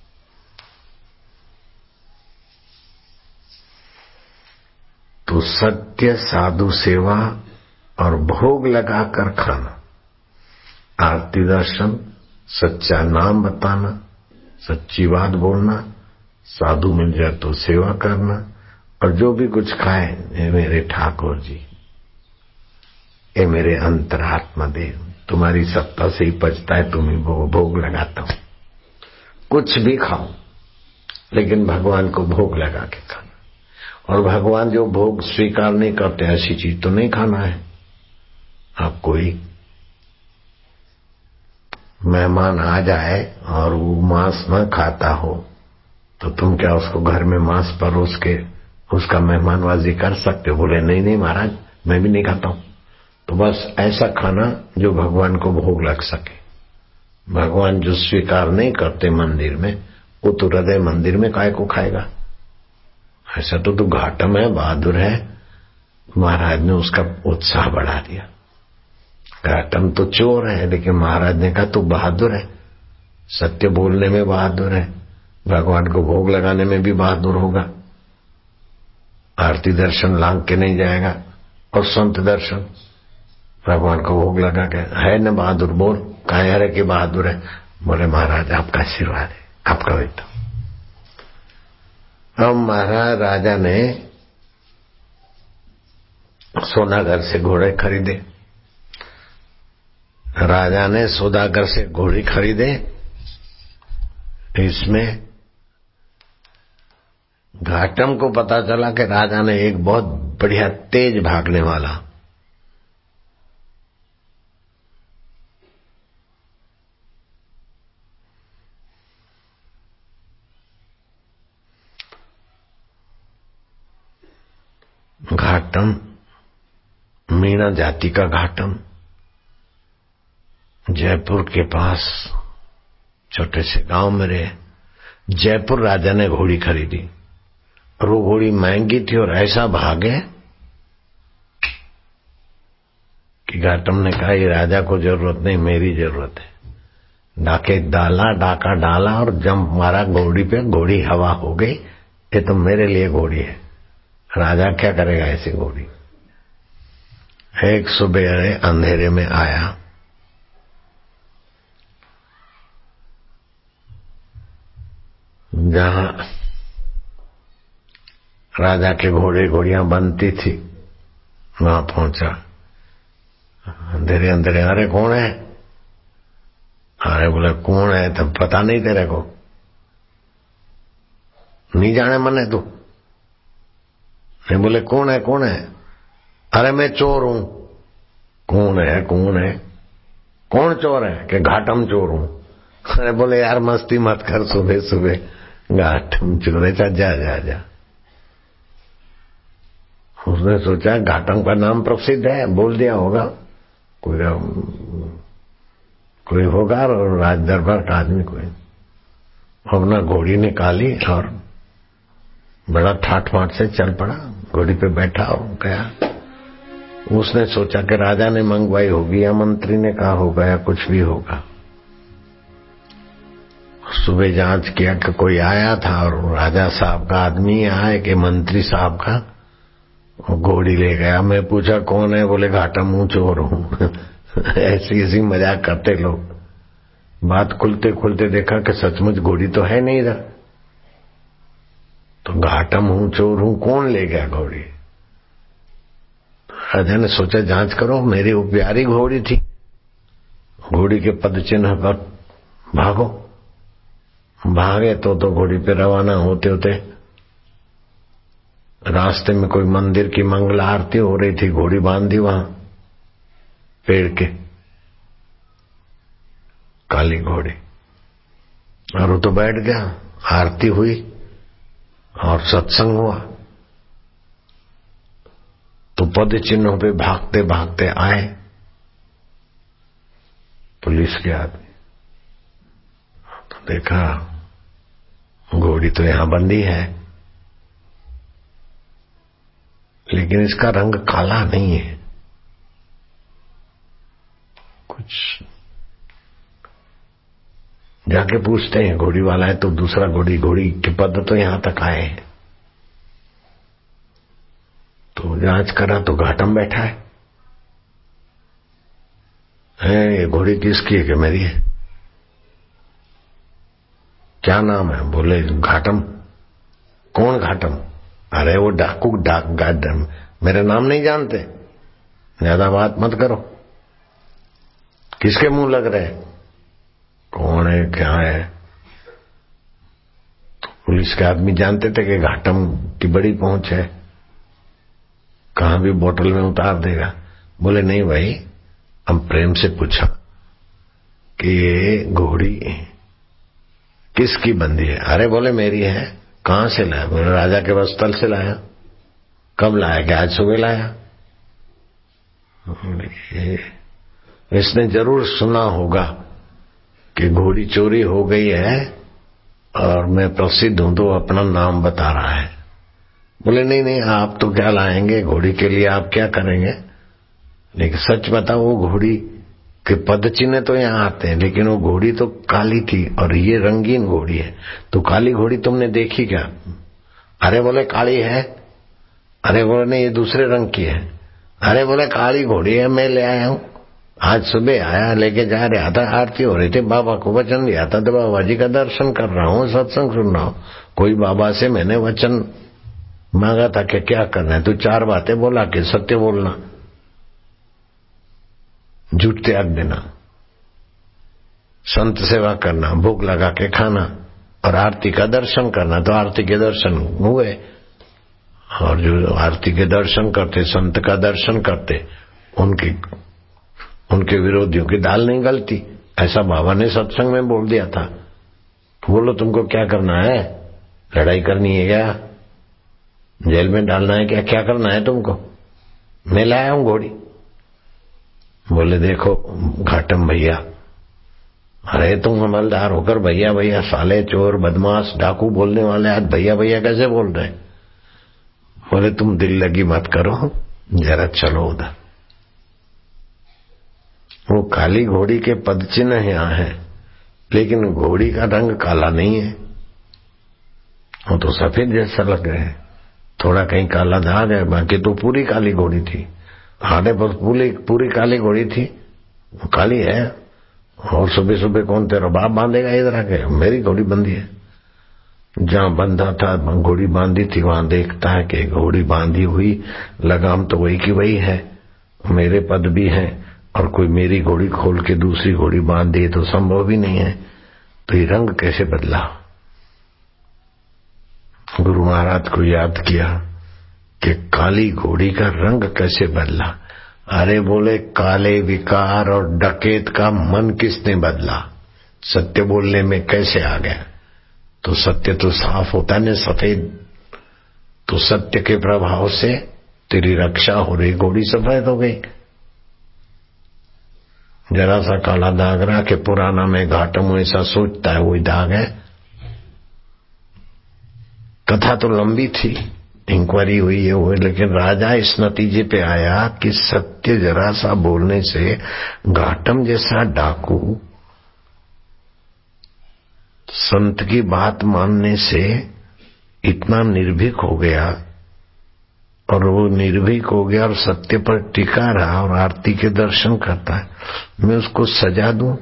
तो सत्य साधु सेवा और भोग लगाकर खाना, आरती दर्शन, सच्चा नाम बताना, सच्ची बात बोलना, साधु मिल जाए तो सेवा करना, और जो भी कुछ खाए, ये मेरे ठाकुर जी, ये मेरे अंतरात्मा देव, तुम्हारी सत्ता से ही पचता है, तुम ही भोग लगाता हूं। कुछ भी खाओ लेकिन भगवान को भोग लगा के खाना। और भगवान जो भोग स्वीकार नहीं करते ऐसी चीज तो नहीं खाना है। आप कोई मेहमान आ जाए और वो मांस न खाता हो तो तुम क्या उसको घर में मांस परोस के उसका मेहमानवाजी कर सकते हो। बोले नहीं नहीं महाराज मैं भी नहीं खाता हूं। तो बस ऐसा खाना जो भगवान को भोग लग सके। भगवान जो स्वीकार नहीं करते मंदिर में, वो तो हृदय मंदिर में काय को खाएगा। ऐसा तो तू घाटम है, बहादुर है। महाराज ने उसका उत्साह बढ़ा दिया। घाटम तो चोर है, लेकिन महाराज ने कहा तू बहादुर है, सत्य बोलने में बहादुर है, भगवान को भोग लगाने में भी बहादुर होगा। आरती दर्शन लांग के नहीं जाएगा और संत दर्शन भगवान को भोग लगा के है न बहादुर। बोल कहा है कि बहादुर है। बोले महाराज आपका आशीर्वाद है, आपका बेटा। अब महाराज राजा ने सोनागर से घोड़े खरीदे। राजा ने सौदागर से घोड़ी खरीदे। इसमें घाटम को पता चला कि राजा ने एक बहुत बढ़िया तेज भागने वाला घाटम, मीणा जाति का घाटम, जयपुर के पास छोटे से गांव में रहे। जयपुर राजा ने घोड़ी खरीदी और वो घोड़ी महंगी थी और ऐसा भागे कि घाटम ने कहा ये राजा को जरूरत नहीं, मेरी जरूरत है। डाके डाला, डाका डाला और जंप मारा घोड़ी पे। घोड़ी हवा हो गई। ये तो मेरे लिए घोड़ी है, राजा क्या करेगा ऐसी घोड़ी। एक सुबह अंधेरे में आया। जहां राजा के घोड़े घोड़ियां बनती थी वहां पहुंचा। अंधेरे अंधेरे अरे कौन है? अरे बोले कौन है? तब पता नहीं तेरे को? नहीं जाने मने तू? नहीं। बोले कौन है कौन है? अरे मैं चोर हूं। कौन है कौन है? कौन चोर है? कि घाटम चोर हूं। अरे बोले यार मस्ती मत कर, सुबह सुबह घाटम चोर है। जा जा जा। उसने सोचा घाटम का नाम प्रसिद्ध है, बोल दिया होगा कोई कोई होगा और राज दरबार का आदमी कोई। अपना घोड़ी निकाली और बड़ा ठाठ माठ से चल पड़ा। घोड़ी पे बैठा और गया। उसने सोचा कि राजा ने मंगवाई होगी या मंत्री ने कहा होगा या कुछ भी होगा। सुबह जांच किया कि कोई आया था और राजा साहब का आदमी आए कि मंत्री साहब का। घोड़ी ले गया। मैं पूछा कौन है? बोले घाटम हूं, चोर हूं। ऐसी ऐसी मजाक करते लोग। बात खुलते खुलते देखा कि सचमुच घोड़ी तो है नहीं इधर। तो घाटम हूं, चोर हूं, कौन ले गया घोड़ी? राजा ने सोचा जांच करो, मेरी वो प्यारी घोड़ी थी। घोड़ी के पद चिन्ह पर भागो। भागे तो तो घोड़ी पे रवाना होते होते रास्ते में कोई मंदिर की मंगला आरती हो रही थी। घोड़ी बांध दी वहां पेड़ के, काली घोड़ी। और वो तो बैठ गया। आरती हुई और सत्संग हुआ। तो पद चिन्हों पे भागते भागते आए पुलिस के आदमी। तो देखा घोड़ी तो यहां बंधी है, लेकिन इसका रंग काला नहीं है। कुछ जाके पूछते हैं घोड़ी वाला है तो दूसरा घोड़ी घोड़ी के पद तो यहां तक आए हैं। तो जांच करा तो घाटम बैठा है। है ये घोड़ी किसकी है? कि मेरी है। क्या नाम है? बोले घाटम। कौन घाटम? अरे वो डाकू डाक गाडम। मेरा नाम नहीं जानते? ज्यादा बात मत करो। किसके मुंह लग रहे? कौन है क्या है? तो पुलिस के आदमी जानते थे कि घाटम की बड़ी पहुंच है, कहां भी बोतल में उतार देगा। बोले नहीं भाई, हम प्रेम से पूछा कि ये घोड़ी किसकी बंदी है? अरे बोले मेरी है। कहां से लाया? बोले राजा के वस्तल से लाया। कब लाया? क्या आज सुबह लाया? इसने जरूर सुना होगा कि घोड़ी चोरी हो गई है और मैं प्रसिद्ध हूं तो अपना नाम बता रहा है। बोले नहीं नहीं, आप तो क्या लाएंगे, घोड़ी के लिए आप क्या करेंगे? लेकिन सच बताओ, वो घोड़ी के पद चिन्ह तो यहाँ आते हैं, लेकिन वो घोड़ी तो काली थी और ये रंगीन घोड़ी है। तो काली घोड़ी तुमने देखी क्या? अरे बोले काली है। अरे बोले नहीं, ये दूसरे रंग की है। अरे बोले काली घोड़ी है, मैं ले आया हूं, आज सुबह आया, लेके जा रहा था, आरती हो रही थी, बाबा को वचन दिया था तो बाबा जी का दर्शन कर रहा हूँ, सत्संग सुन रहा हूँ। कोई बाबा से मैंने वचन मांगा था कि क्या करना है, तो चार बातें बोला कि सत्य बोलना, झूठ त्याग देना, संत सेवा करना, भोग लगा के खाना और आरती का दर्शन करना। तो आरती के दर्शन हुए, और जो आरती के दर्शन करते, संत का दर्शन करते, उनके उनके विरोधियों की दाल नहीं गलती, ऐसा बाबा ने सत्संग में बोल दिया था। बोलो तुमको क्या करना है? लड़ाई करनी है क्या? जेल में डालना है क्या? क्या करना है तुमको? मैं लाया हूं घोड़ी। बोले देखो घाटम भैया, अरे तुम अमलदार होकर भैया भैया, साले चोर बदमाश डाकू बोलने वाले आज भैया भैया कैसे बोल रहे? बोले तुम दिल लगी मत करो, जरा चलो उधर। वो काली घोड़ी के पद चिन्ह यहाँ है, लेकिन घोड़ी का रंग काला नहीं है, वो तो सफेद जैसा लग रहा है, थोड़ा कहीं काला दाग है, बाकी तो पूरी काली घोड़ी थी। हाथे पर पूरी पूरी काली घोड़ी थी, काली है। और सुबह सुबह कौन तेरा बाप बांधेगा इधर आके? मेरी घोड़ी बंधी है। जहां बंधा था घोड़ी बांधी थी, वहां देखता है कि घोड़ी बांधी हुई, लगाम तो वही की वही है, मेरे पद भी है, और कोई मेरी घोड़ी खोल के दूसरी घोड़ी बांध दे तो संभव भी नहीं है। तो ये रंग कैसे बदला? गुरु महाराज को याद किया कि काली घोड़ी का रंग कैसे बदला। अरे बोले काले विकार और डकैत का मन किसने बदला? सत्य बोलने में कैसे आ गया? तो सत्य तो साफ होता है न, सफेद। तो सत्य के प्रभाव से तेरी रक्षा हो रही, घोड़ी सफेद हो गई। जरा सा काला दाग रहा कि पुराना में घाटम ऐसा सोचता है, वही दाग है। कथा तो लंबी थी, इंक्वायरी हुई ये हुई, लेकिन राजा इस नतीजे पे आया कि सत्य जरा सा बोलने से घाटम जैसा डाकू संत की बात मानने से इतना निर्भीक हो गया, और वो निर्भीक हो गया और सत्य पर टिका रहा और आरती के दर्शन करता है, मैं उसको सजा दूं?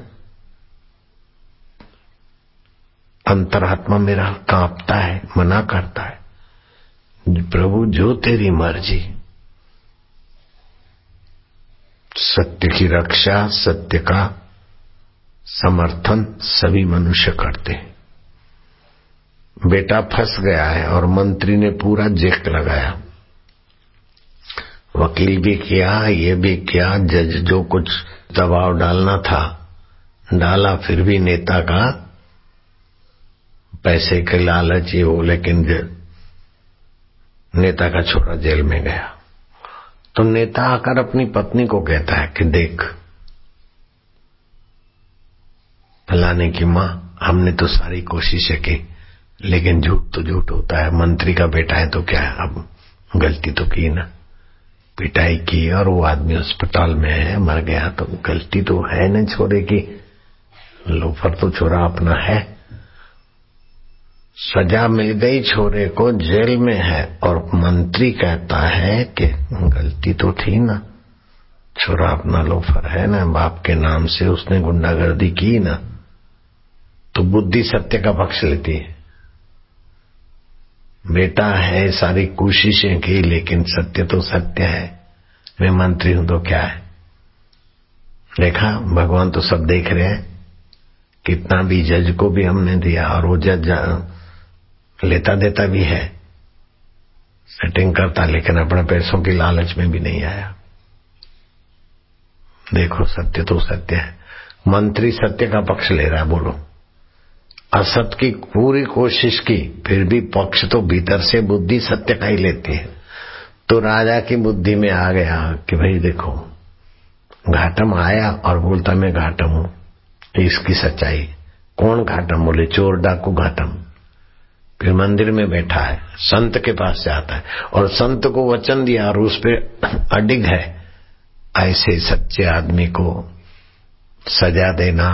अंतरात्मा मेरा कांपता है, मना करता है, प्रभु जो तेरी मर्जी। सत्य की रक्षा, सत्य का समर्थन सभी मनुष्य करते हैं। बेटा फंस गया है और मंत्री ने पूरा जेक लगाया, वकील भी किया, ये भी किया, जज जो कुछ दबाव डालना था डाला, फिर भी नेता का पैसे के लालच ये हो, लेकिन नेता का छोरा जेल में गया। तो नेता आकर अपनी पत्नी को कहता है कि देख फलाने की मां, हमने तो सारी कोशिशें की, लेकिन झूठ तो झूठ होता है, मंत्री का बेटा है तो क्या है, अब गलती तो की ना, पिटाई की और वो आदमी अस्पताल में है, मर गया, तो गलती तो है न छोरे की, लोफर तो छोरा अपना है। सजा मिल गई छोरे को, जेल में है, और मंत्री कहता है कि गलती तो थी ना, छोरा अपना लोफर है ना, बाप के नाम से उसने गुंडागर्दी की ना। तो बुद्धि सत्य का पक्ष लेती है, बेटा है, सारी कोशिशें की, लेकिन सत्य तो सत्य है, मैं मंत्री हूं तो क्या है। देखा भगवान तो सब देख रहे हैं, कितना भी जज को भी हमने दिया और वो जज लेता देता भी है, सेटिंग करता, लेकिन अपने पैसों की लालच में भी नहीं आया। देखो सत्य तो सत्य है, मंत्री सत्य का पक्ष ले रहा है, बोलो असत की पूरी कोशिश की, फिर भी पक्ष तो भीतर से बुद्धि सत्य का ही लेती है। तो राजा की बुद्धि में आ गया कि भाई देखो, घाटम आया और बोलता मैं घाटम हूं, इसकी सच्चाई। कौन घाटम? बोले चोर डाकू घाटम। फिर मंदिर में बैठा है, संत के पास जाता है और संत को वचन दिया और उस पे अडिग है, ऐसे सच्चे आदमी को सजा देना।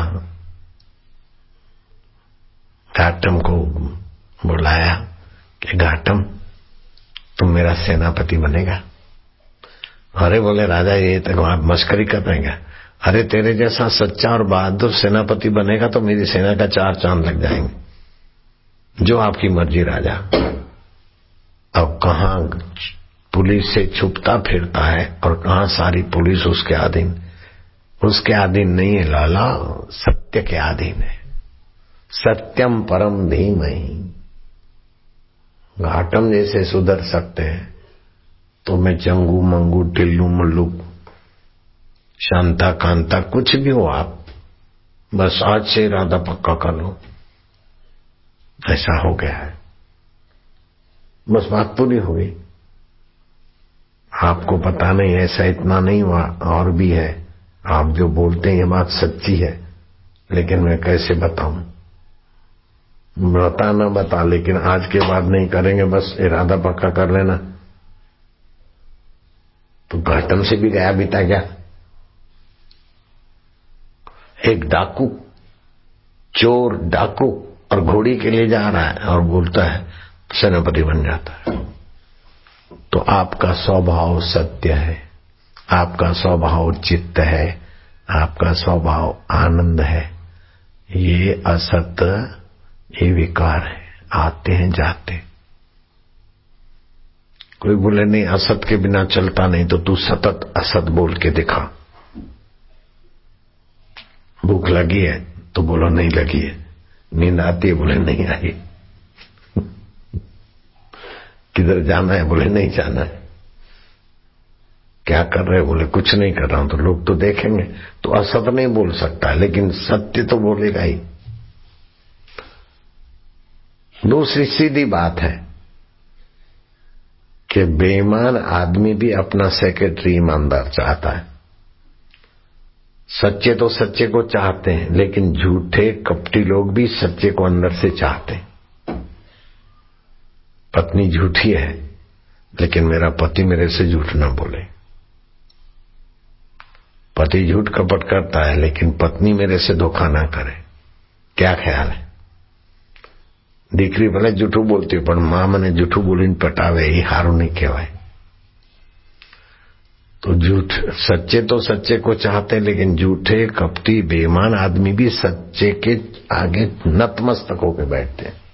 घाटम को बुलाया कि घाटम तुम मेरा सेनापति बनेगा। अरे बोले राजा ये तो आप मस्करी कर रहे हैं। अरे तेरे जैसा सच्चा और बहादुर सेनापति बनेगा तो मेरी सेना का चार चांद लग जाएंगे। जो आपकी मर्जी राजा। अब कहां पुलिस से छुपता फिरता है और कहां सारी पुलिस उसके अधीन। उसके अधीन नहीं है लाला, सत्य के अधीन है। सत्यम परम धीमहि। घाटम जैसे सुधर सकते हैं तो मैं चंगू मंगू टिल्लू मुल्लू शांता कांता कुछ भी हो, आप बस आज से इरादा पक्का कर लो। ऐसा हो गया है, बस बात पूरी हो गई। आपको पता नहीं, ऐसा इतना नहीं हुआ, और भी है। आप जो बोलते हैं ये बात सच्ची है, लेकिन मैं कैसे बताऊं? बता ना बता, लेकिन आज के बाद नहीं करेंगे, बस इरादा पक्का कर लेना। तो घाटम से भी गया बीता क्या। एक डाकू, चोर डाकू और घोड़ी के लिए जा रहा है और बोलता है सेनापति बन जाता है। तो आपका स्वभाव सत्य है, आपका स्वभाव चित्त है, आपका स्वभाव आनंद है। ये असत्य, ये विकार है, आते हैं जाते। कोई बोले नहीं असत के बिना चलता नहीं, तो तू सतत असत बोल के दिखा। भूख लगी है तो बोलो नहीं लगी है। नींद आती है बोले नहीं आई। किधर जाना है बोले नहीं जाना है। क्या कर रहे बोले कुछ नहीं कर रहा हूं। तो लोग तो देखेंगे। तो असत नहीं बोल सकता, लेकिन सत्य तो बोलेगा ही। दूसरी सीधी बात है कि बेईमान आदमी भी अपना सेक्रेटरी ईमानदार चाहता है। सच्चे तो सच्चे को चाहते हैं, लेकिन झूठे कपटी लोग भी सच्चे को अंदर से चाहते हैं। पत्नी झूठी है, लेकिन मेरा पति मेरे से झूठ न बोले। पति झूठ कपट करता है, लेकिन पत्नी मेरे से धोखा ना करे। क्या ख्याल है? दीकरी भले जूठू बोलती पण मां मने जूठू बोलीने पटावे ये हारू नहीं कहवाय। तो झूठ, सच्चे तो सच्चे को चाहते, लेकिन झूठे कपटी बेईमान आदमी भी सच्चे के आगे नतमस्तक होकर बैठते हैं।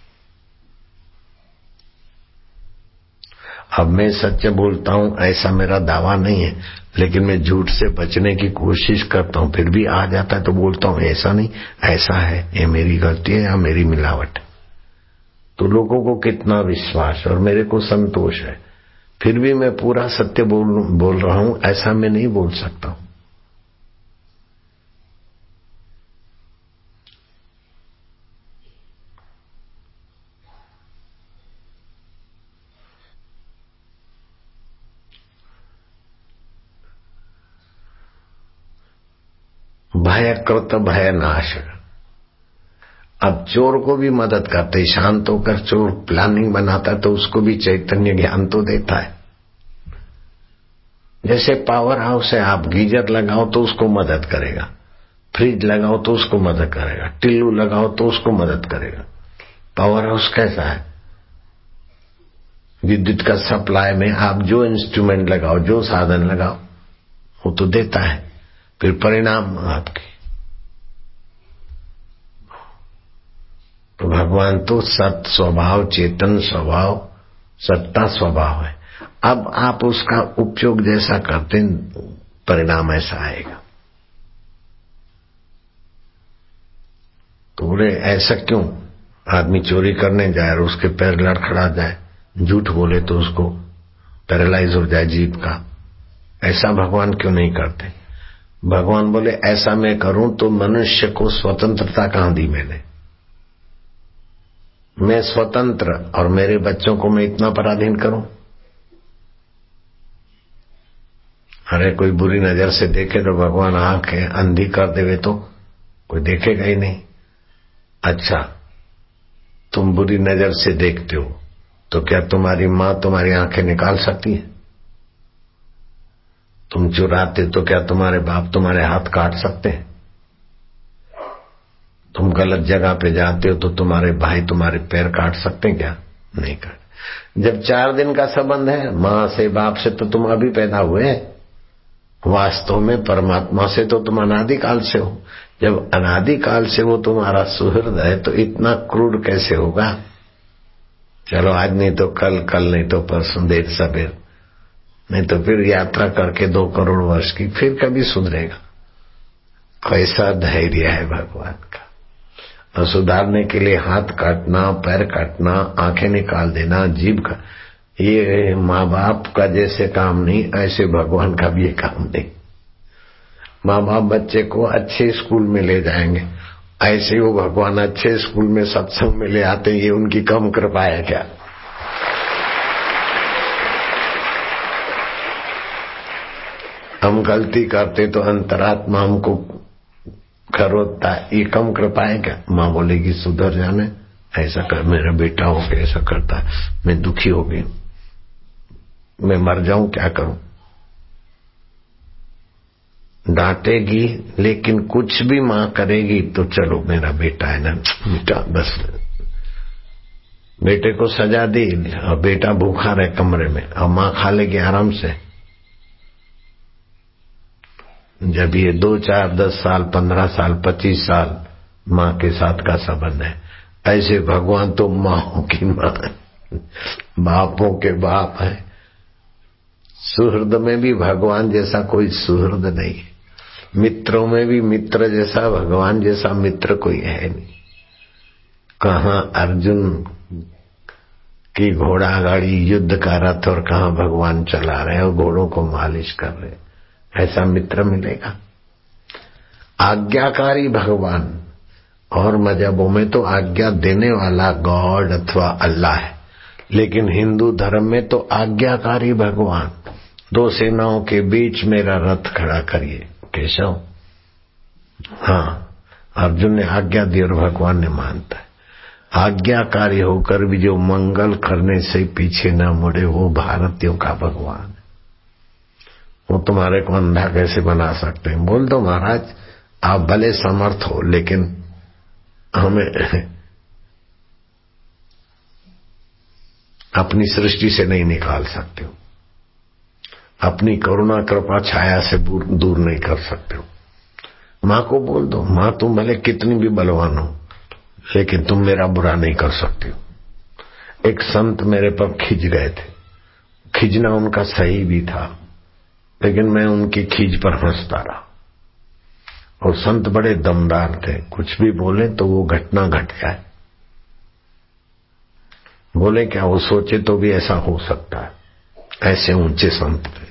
अब मैं सच्चे बोलता हूं ऐसा मेरा दावा नहीं है, लेकिन मैं झूठ से बचने की कोशिश करता हूं। फिर भी आ जाता है तो बोलता हूं ऐसा नहीं, ऐसा है, ये मेरी गलती है या मेरी मिलावट। तो लोगों को कितना विश्वास और मेरे को संतोष है। फिर भी मैं पूरा सत्य बोल बोल रहा हूं, ऐसा मैं नहीं बोल सकता हूं। भय कृत भय नाश। अब चोर को भी मदद करते, शांत होकर चोर प्लानिंग बनाता है तो उसको भी चैतन्य ज्ञान तो देता है। जैसे पावर हाउस है, आप गीजर लगाओ तो उसको मदद करेगा, फ्रिज लगाओ तो उसको मदद करेगा, टिल्लू लगाओ तो उसको मदद करेगा। पावर हाउस कैसा है? विद्युत का सप्लाई में आप जो इंस्ट्रूमेंट लगाओ, जो साधन लगाओ, वो तो देता है। फिर परिणाम आपके। तो भगवान तो सत स्वभाव, चेतन स्वभाव, सत्ता स्वभाव है। अब आप उसका उपयोग जैसा करते हैं, परिणाम ऐसा आएगा। तो बोले ऐसा क्यों? आदमी चोरी करने जाए और उसके पैर लड़खड़ा जाए, झूठ बोले तो उसको पैरालाइज हो जाए जीभ का। ऐसा भगवान क्यों नहीं करते? भगवान बोले ऐसा मैं करूं तो मनुष्य को स्वतंत्रता कहां दी मैंने? मैं स्वतंत्र और मेरे बच्चों को मैं इतना पराधीन करूं? अरे कोई बुरी नजर से देखे तो भगवान आंखें अंधी कर देवे तो कोई देखेगा ही नहीं। अच्छा, तुम बुरी नजर से देखते हो तो क्या तुम्हारी माँ तुम्हारी आंखें निकाल सकती है? तुम चुराते तो क्या तुम्हारे बाप तुम्हारे हाथ काट सकते हैं? तुम गलत जगह पे जाते हो तो तुम्हारे भाई तुम्हारे पैर काट सकते हैं क्या? नहीं काट। जब चार दिन का संबंध है माँ से बाप से तो तुम अभी पैदा हुए, वास्तव में परमात्मा से तो तुम अनादिकाल से हो। जब अनादिकाल से वो तुम्हारा सुहृद है तो इतना क्रूर कैसे होगा? चलो आज नहीं तो कल, कल नहीं तो परसों, देर सबेर नहीं तो फिर यात्रा करके दो करोड़ वर्ष की फिर कभी सुधरेगा। कैसा धैर्य है भगवान का। और सुधारने के लिए हाथ काटना, पैर काटना, आंखें निकाल देना, जीभ का, ये माँ बाप का जैसे काम नहीं, ऐसे भगवान का भी ये काम नहीं। माँ बाप बच्चे को अच्छे स्कूल में ले जाएंगे, ऐसे वो भगवान अच्छे स्कूल में सत्संग में ले आते, ये उनकी कम कृपा है क्या? हम गलती करते तो अंतरात्मा हमको खरोदता है, ये कम कृपा है क्या? माँ बोलेगी सुधर जाने, ऐसा कर, मेरा बेटा हो गया ऐसा करता है, मैं दुखी हो गई, मैं मर जाऊं, क्या करूं? डांटेगी लेकिन कुछ भी माँ करेगी तो चलो मेरा बेटा है ना, बेटा बस। बेटे को सजा दी और बेटा भूखा रहे कमरे में और माँ खा लेगी आराम से। जब ये दो चार दस साल पंद्रह साल पच्चीस साल माँ के साथ का संबंध है, ऐसे भगवान तो माँओं की माँ है, बापों के बाप है। सुहृद में भी भगवान जैसा कोई सुहृद नहीं है, मित्रों में भी मित्र जैसा भगवान जैसा मित्र कोई है नहीं। कहाँ अर्जुन की घोड़ा गाड़ी युद्ध का रथ और कहाँ भगवान चला रहे और घोड़ों को मालिश कर रहे, ऐसा मित्र मिलेगा? आज्ञाकारी भगवान, और मजहबों में तो आज्ञा देने वाला गॉड अथवा अल्लाह है, लेकिन हिंदू धर्म में तो आज्ञाकारी भगवान। दो सेनाओं के बीच मेरा रथ खड़ा करिए केशव। हाँ, अर्जुन ने आज्ञा दी और भगवान ने मानता है। आज्ञाकारी होकर भी जो मंगल करने से पीछे न मुड़े, वो भारतीयों का भगवान है। वो तुम्हारे को अंधा कैसे बना सकते हैं? बोल दो महाराज आप भले समर्थ हो, लेकिन हमें अपनी सृष्टि से नहीं निकाल सकते हो, अपनी करुणा कृपा छाया से दूर नहीं कर सकते हो। माँ को बोल दो, माँ तुम भले कितनी भी बलवान हो, लेकिन तुम मेरा बुरा नहीं कर सकती हो। एक संत मेरे पर खिंच गए थे, खिंचना उनका सही भी था, लेकिन मैं उनकी खींच पर हंसता रहा। और संत बड़े दमदार थे, कुछ भी बोले तो वो घटना घट जाए। बोले क्या, वो सोचे तो भी ऐसा हो सकता है, ऐसे ऊंचे संत थे।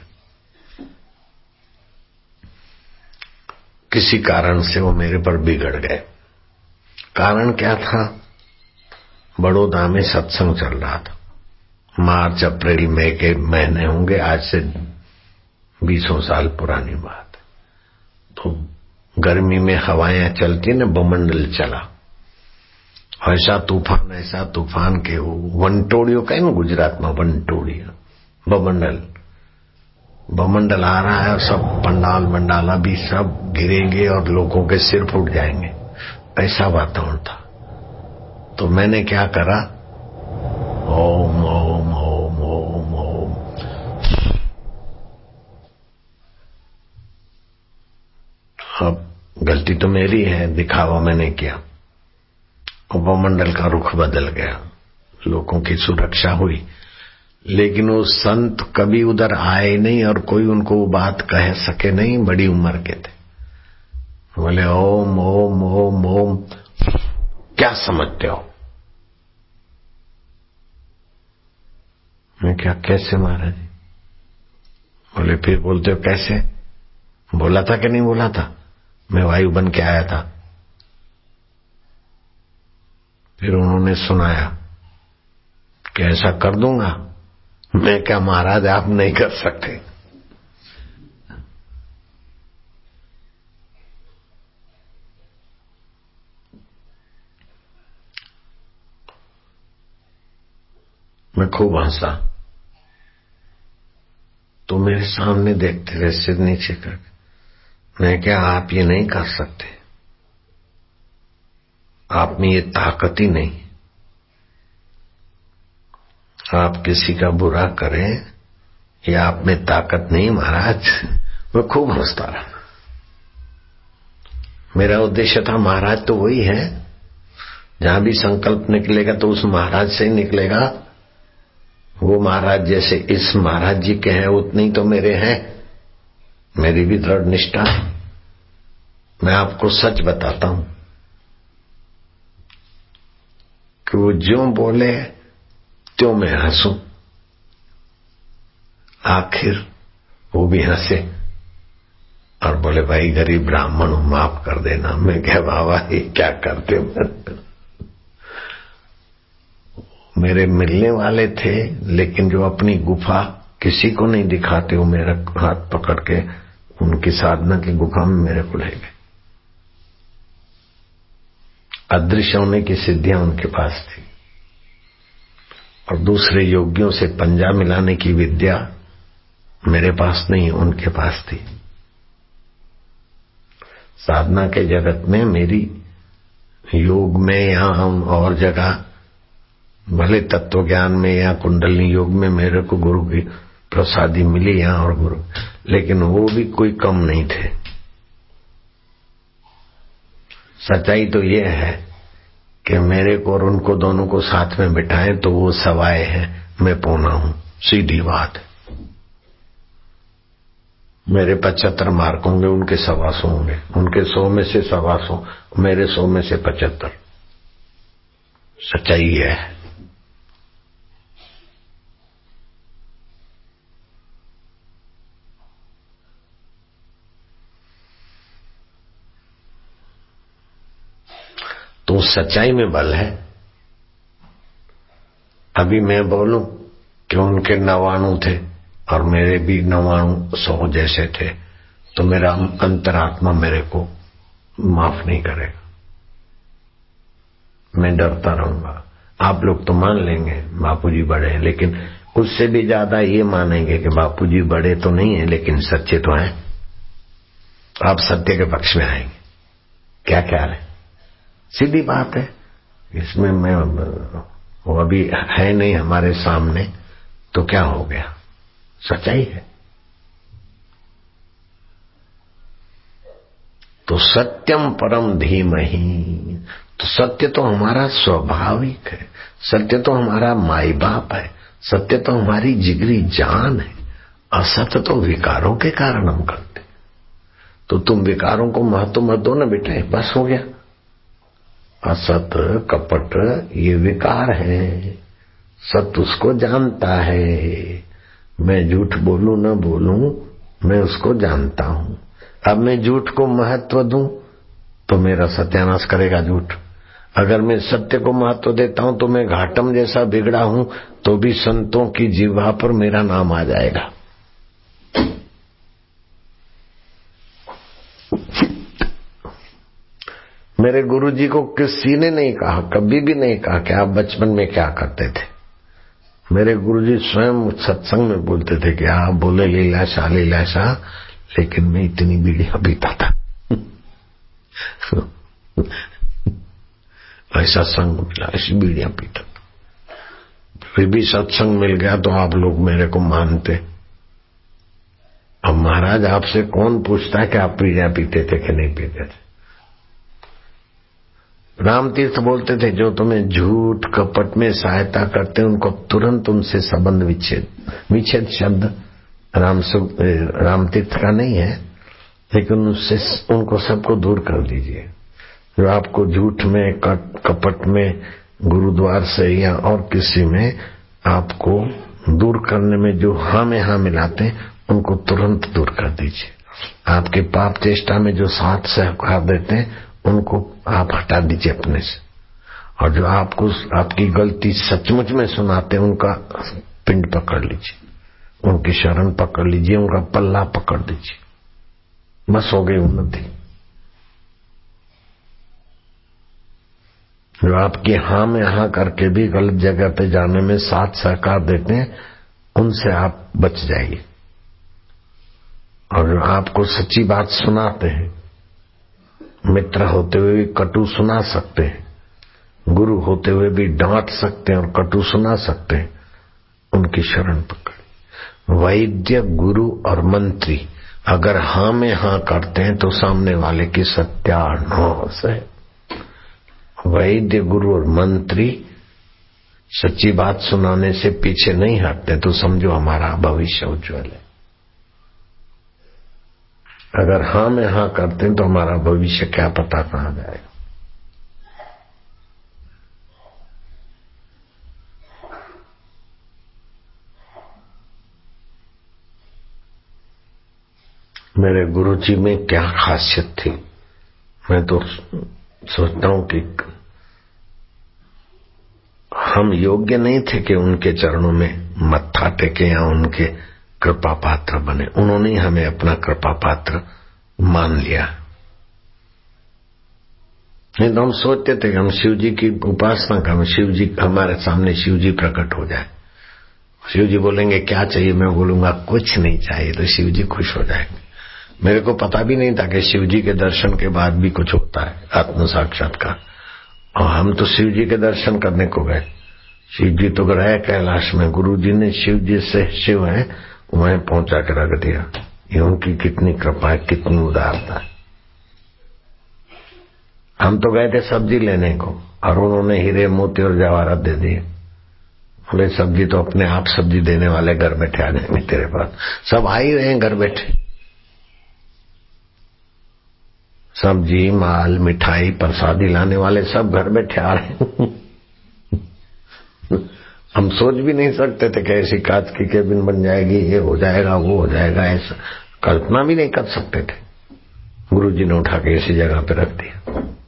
किसी कारण से वो मेरे पर बिगड़ गए। कारण क्या था? बड़ौदा में सत्संग चल रहा था, मार्च अप्रैल मई के महीने होंगे, आज से बीसों साल पुरानी बात। तो गर्मी में हवाएं चलती न, बमंडल चला, ऐसा तूफान ऐसा तूफान के वो वंटोड़ियों कहे न गुजरात में, वंटोड़िया बमंडल बमंडल आ रहा है और सब पंडाल मंडाला भी सब गिरेंगे और लोगों के सिर फूट जाएंगे, ऐसा वातावरण था। तो मैंने क्या करा, ओम ओम ओम ओम ओम। अब गलती तो मेरी है, दिखावा मैंने किया, उपमंडल का रुख बदल गया, लोगों की सुरक्षा हुई, लेकिन वो संत कभी उधर आए नहीं और कोई उनको वो बात कह सके नहीं, बड़ी उम्र के थे। बोले ओम ओम ओम ओम क्या समझते हो? मैं क्या, कैसे महाराज? बोले फिर बोलते हो कैसे? बोला था कि नहीं बोला था? मैं वायु बन के आया था। फिर उन्होंने सुनाया कि ऐसा कर दूंगा। मैं क्या महाराज, आप नहीं कर सकते। मैं खूब हंसा। तो मेरे सामने देखते रहे सिर नीचे करके। मैं क्या, आप ये नहीं कर सकते, आप में ये ताकत ही नहीं, आप किसी का बुरा करें, ये आप में ताकत नहीं महाराज। मैं खूब हंसता रहा। मेरा उद्देश्य था महाराज तो वही है, जहां भी संकल्प निकलेगा तो उस महाराज से ही निकलेगा। वो महाराज जैसे इस महाराज जी के हैं उतने ही तो मेरे हैं, मेरी भी दृढ़ निष्ठा। मैं आपको सच बताता हूं कि वो ज्यों बोले त्यों मैं हंसूं। आखिर वो भी हंसे और बोले भाई गरीब ब्राह्मण हूं, माफ कर देना। मैं क्या बाबा ये क्या करते हो? मेरे मिलने वाले थे, लेकिन जो अपनी गुफा किसी को नहीं दिखाते, वो मेरा हाथ पकड़ के उनकी साधना की गुफा में मेरे को ले गए। अदृश्य होने की सिद्धियां उनके पास थी और दूसरे योगियों से पंजा मिलाने की विद्या मेरे पास नहीं, उनके पास थी। साधना के जगत में मेरी योग में या हम और जगह भले तत्व ज्ञान में या कुंडलिनी योग में मेरे को गुरु की प्रसादी मिली यहाँ और गुरु, लेकिन वो भी कोई कम नहीं थे। सच्चाई तो ये है कि मेरे को और उनको दोनों को साथ में बिठाएं तो वो सवाए हैं, मैं पौना हूं, सीधी बात है। मेरे पचहत्तर मार्क होंगे, उनके सवा सौ होंगे, उनके सौ में से सवा सौ, मेरे सौ में से पचहत्तर। सच्चाई है। तो सच्चाई में बल है। अभी मैं बोलूं कि उनके नवाणु थे और मेरे भी नवाणु सौ जैसे थे, तो मेरा अंतरात्मा मेरे को माफ नहीं करेगा, मैं डरता रहूंगा। आप लोग तो मान लेंगे बापूजी बड़े हैं, लेकिन उससे भी ज्यादा ये मानेंगे कि बापूजी बड़े तो नहीं है लेकिन सच्चे तो हैं। आप सत्य के पक्ष में आएंगे। क्या ख्याल है? सीधी बात है। इसमें मैं वो अभी है नहीं हमारे सामने तो क्या हो गया, सच्चाई है। तो सत्यम परम धीमहि, तो सत्य तो हमारा स्वाभाविक है, सत्य तो हमारा माई बाप है, सत्य तो हमारी जिगरी जान है। असत्य तो विकारों के कारण हम करते। तो तुम विकारों को महत्व मत दो ना बेटे, बस हो गया। असत कपट ये विकार है, सत्य उसको जानता है। मैं झूठ बोलूं ना बोलूं, मैं उसको जानता हूं। अब मैं झूठ को महत्व दूं तो मेरा सत्यानाश करेगा झूठ। अगर मैं सत्य को महत्व देता हूं तो मैं घाटम जैसा बिगड़ा हूं तो भी संतों की जिह्वा पर मेरा नाम आ जाएगा। मेरे गुरुजी को किसी ने नहीं कहा, कभी भी नहीं कहा कि आप बचपन में क्या करते थे। मेरे गुरुजी स्वयं सत्संग में बोलते थे कि आप बोले लीलाशाह लीलाशाह, लेकिन मैं इतनी बीड़ियां पीता था। ऐसा संग मिला, ऐसी बीड़ियां पीता था। फिर भी सत्संग मिल गया तो आप लोग मेरे को मानते। अब महाराज आपसे कौन पूछता है कि आप बीड़ियां पीते थे कि नहीं पीते थे। रामतीर्थ बोलते थे जो तुम्हें झूठ कपट में सहायता करते उनको तुरंत उनसे संबंध विच्छेद। विच्छेद शब्द राम रामतीर्थ का नहीं है, लेकिन उससे उनको सबको दूर कर दीजिए। जो आपको झूठ में कपट में गुरुद्वार से या और किसी में आपको दूर करने में जो हाँ में हाँ मिलाते उनको तुरंत दूर कर दीजिए। आपके पाप चेष्टा में जो साथ सहकार देते हैं उनको आप हटा दीजिए अपने से। और जो आपको आपकी गलती सचमुच में सुनाते उनका पिंड पकड़ लीजिए, उनकी शरण पकड़ लीजिए, उनका पल्ला पकड़ लीजिए। बस हो गई उन्नति। जो आपकी हाँ में हाँ करके भी गलत जगह पे जाने में साथ सहकार देते हैं, उनसे आप बच जाइए। और जो आपको सच्ची बात सुनाते हैं, मित्र होते हुए भी कटु सुना सकते हैं, गुरु होते हुए भी डांट सकते हैं और कटु सुना सकते हैं, उनकी शरण पकड़। वैद्य, गुरु और मंत्री अगर हाँ में हाँ करते हैं तो सामने वाले की सत्यानाश है। वैद्य, गुरु और मंत्री सच्ची बात सुनाने से पीछे नहीं हटते तो समझो हमारा भविष्य उज्जवल है। अगर हाँ में हाँ करते हैं तो हमारा भविष्य क्या पता कहां जाएगा। मेरे गुरुजी में क्या खासियत थी, मैं तो सोचता हूं कि हम योग्य नहीं थे कि उनके चरणों में मत्था टेके या उनके कृपा पात्र बने। उन्होंने हमें अपना कृपा पात्र मान लिया। नहीं तो हम सोचते थे कि हम शिव जी की उपासना करें, शिव जी हमारे सामने शिव जी प्रकट हो जाए, शिव जी बोलेंगे क्या चाहिए, मैं बोलूंगा कुछ नहीं चाहिए, तो शिव जी खुश हो जाएंगे। मेरे को पता भी नहीं था कि शिव जी के दर्शन के बाद भी कुछ होता है, आत्म साक्षात्कार। और हम तो शिव जी के दर्शन करने को गए। शिव जी तो गए कैलाश में, गुरु जी ने शिव जी से शिव है वहीं पहुंचा के रख दिया। ये उनकी कितनी कृपा है, कितनी उदारता है। हम तो गए थे सब्जी लेने को और उन्होंने हीरे मोती और जवाहरात दे दिए। बोले सब्जी तो अपने आप सब्जी देने वाले घर बैठे आ जाएंगे तेरे पास। सब आ ही रहे हैं घर बैठे, सब्जी, माल, मिठाई, प्रसादी लाने वाले सब घर बैठे आ रहे हैं। हम सोच भी नहीं सकते थे कि ऐसी कांच की केबिन बन जाएगी, ये हो जाएगा, वो हो जाएगा, ऐसा कल्पना भी नहीं कर सकते थे। गुरु जी ने उठा के इसी जगह पे रख दिया।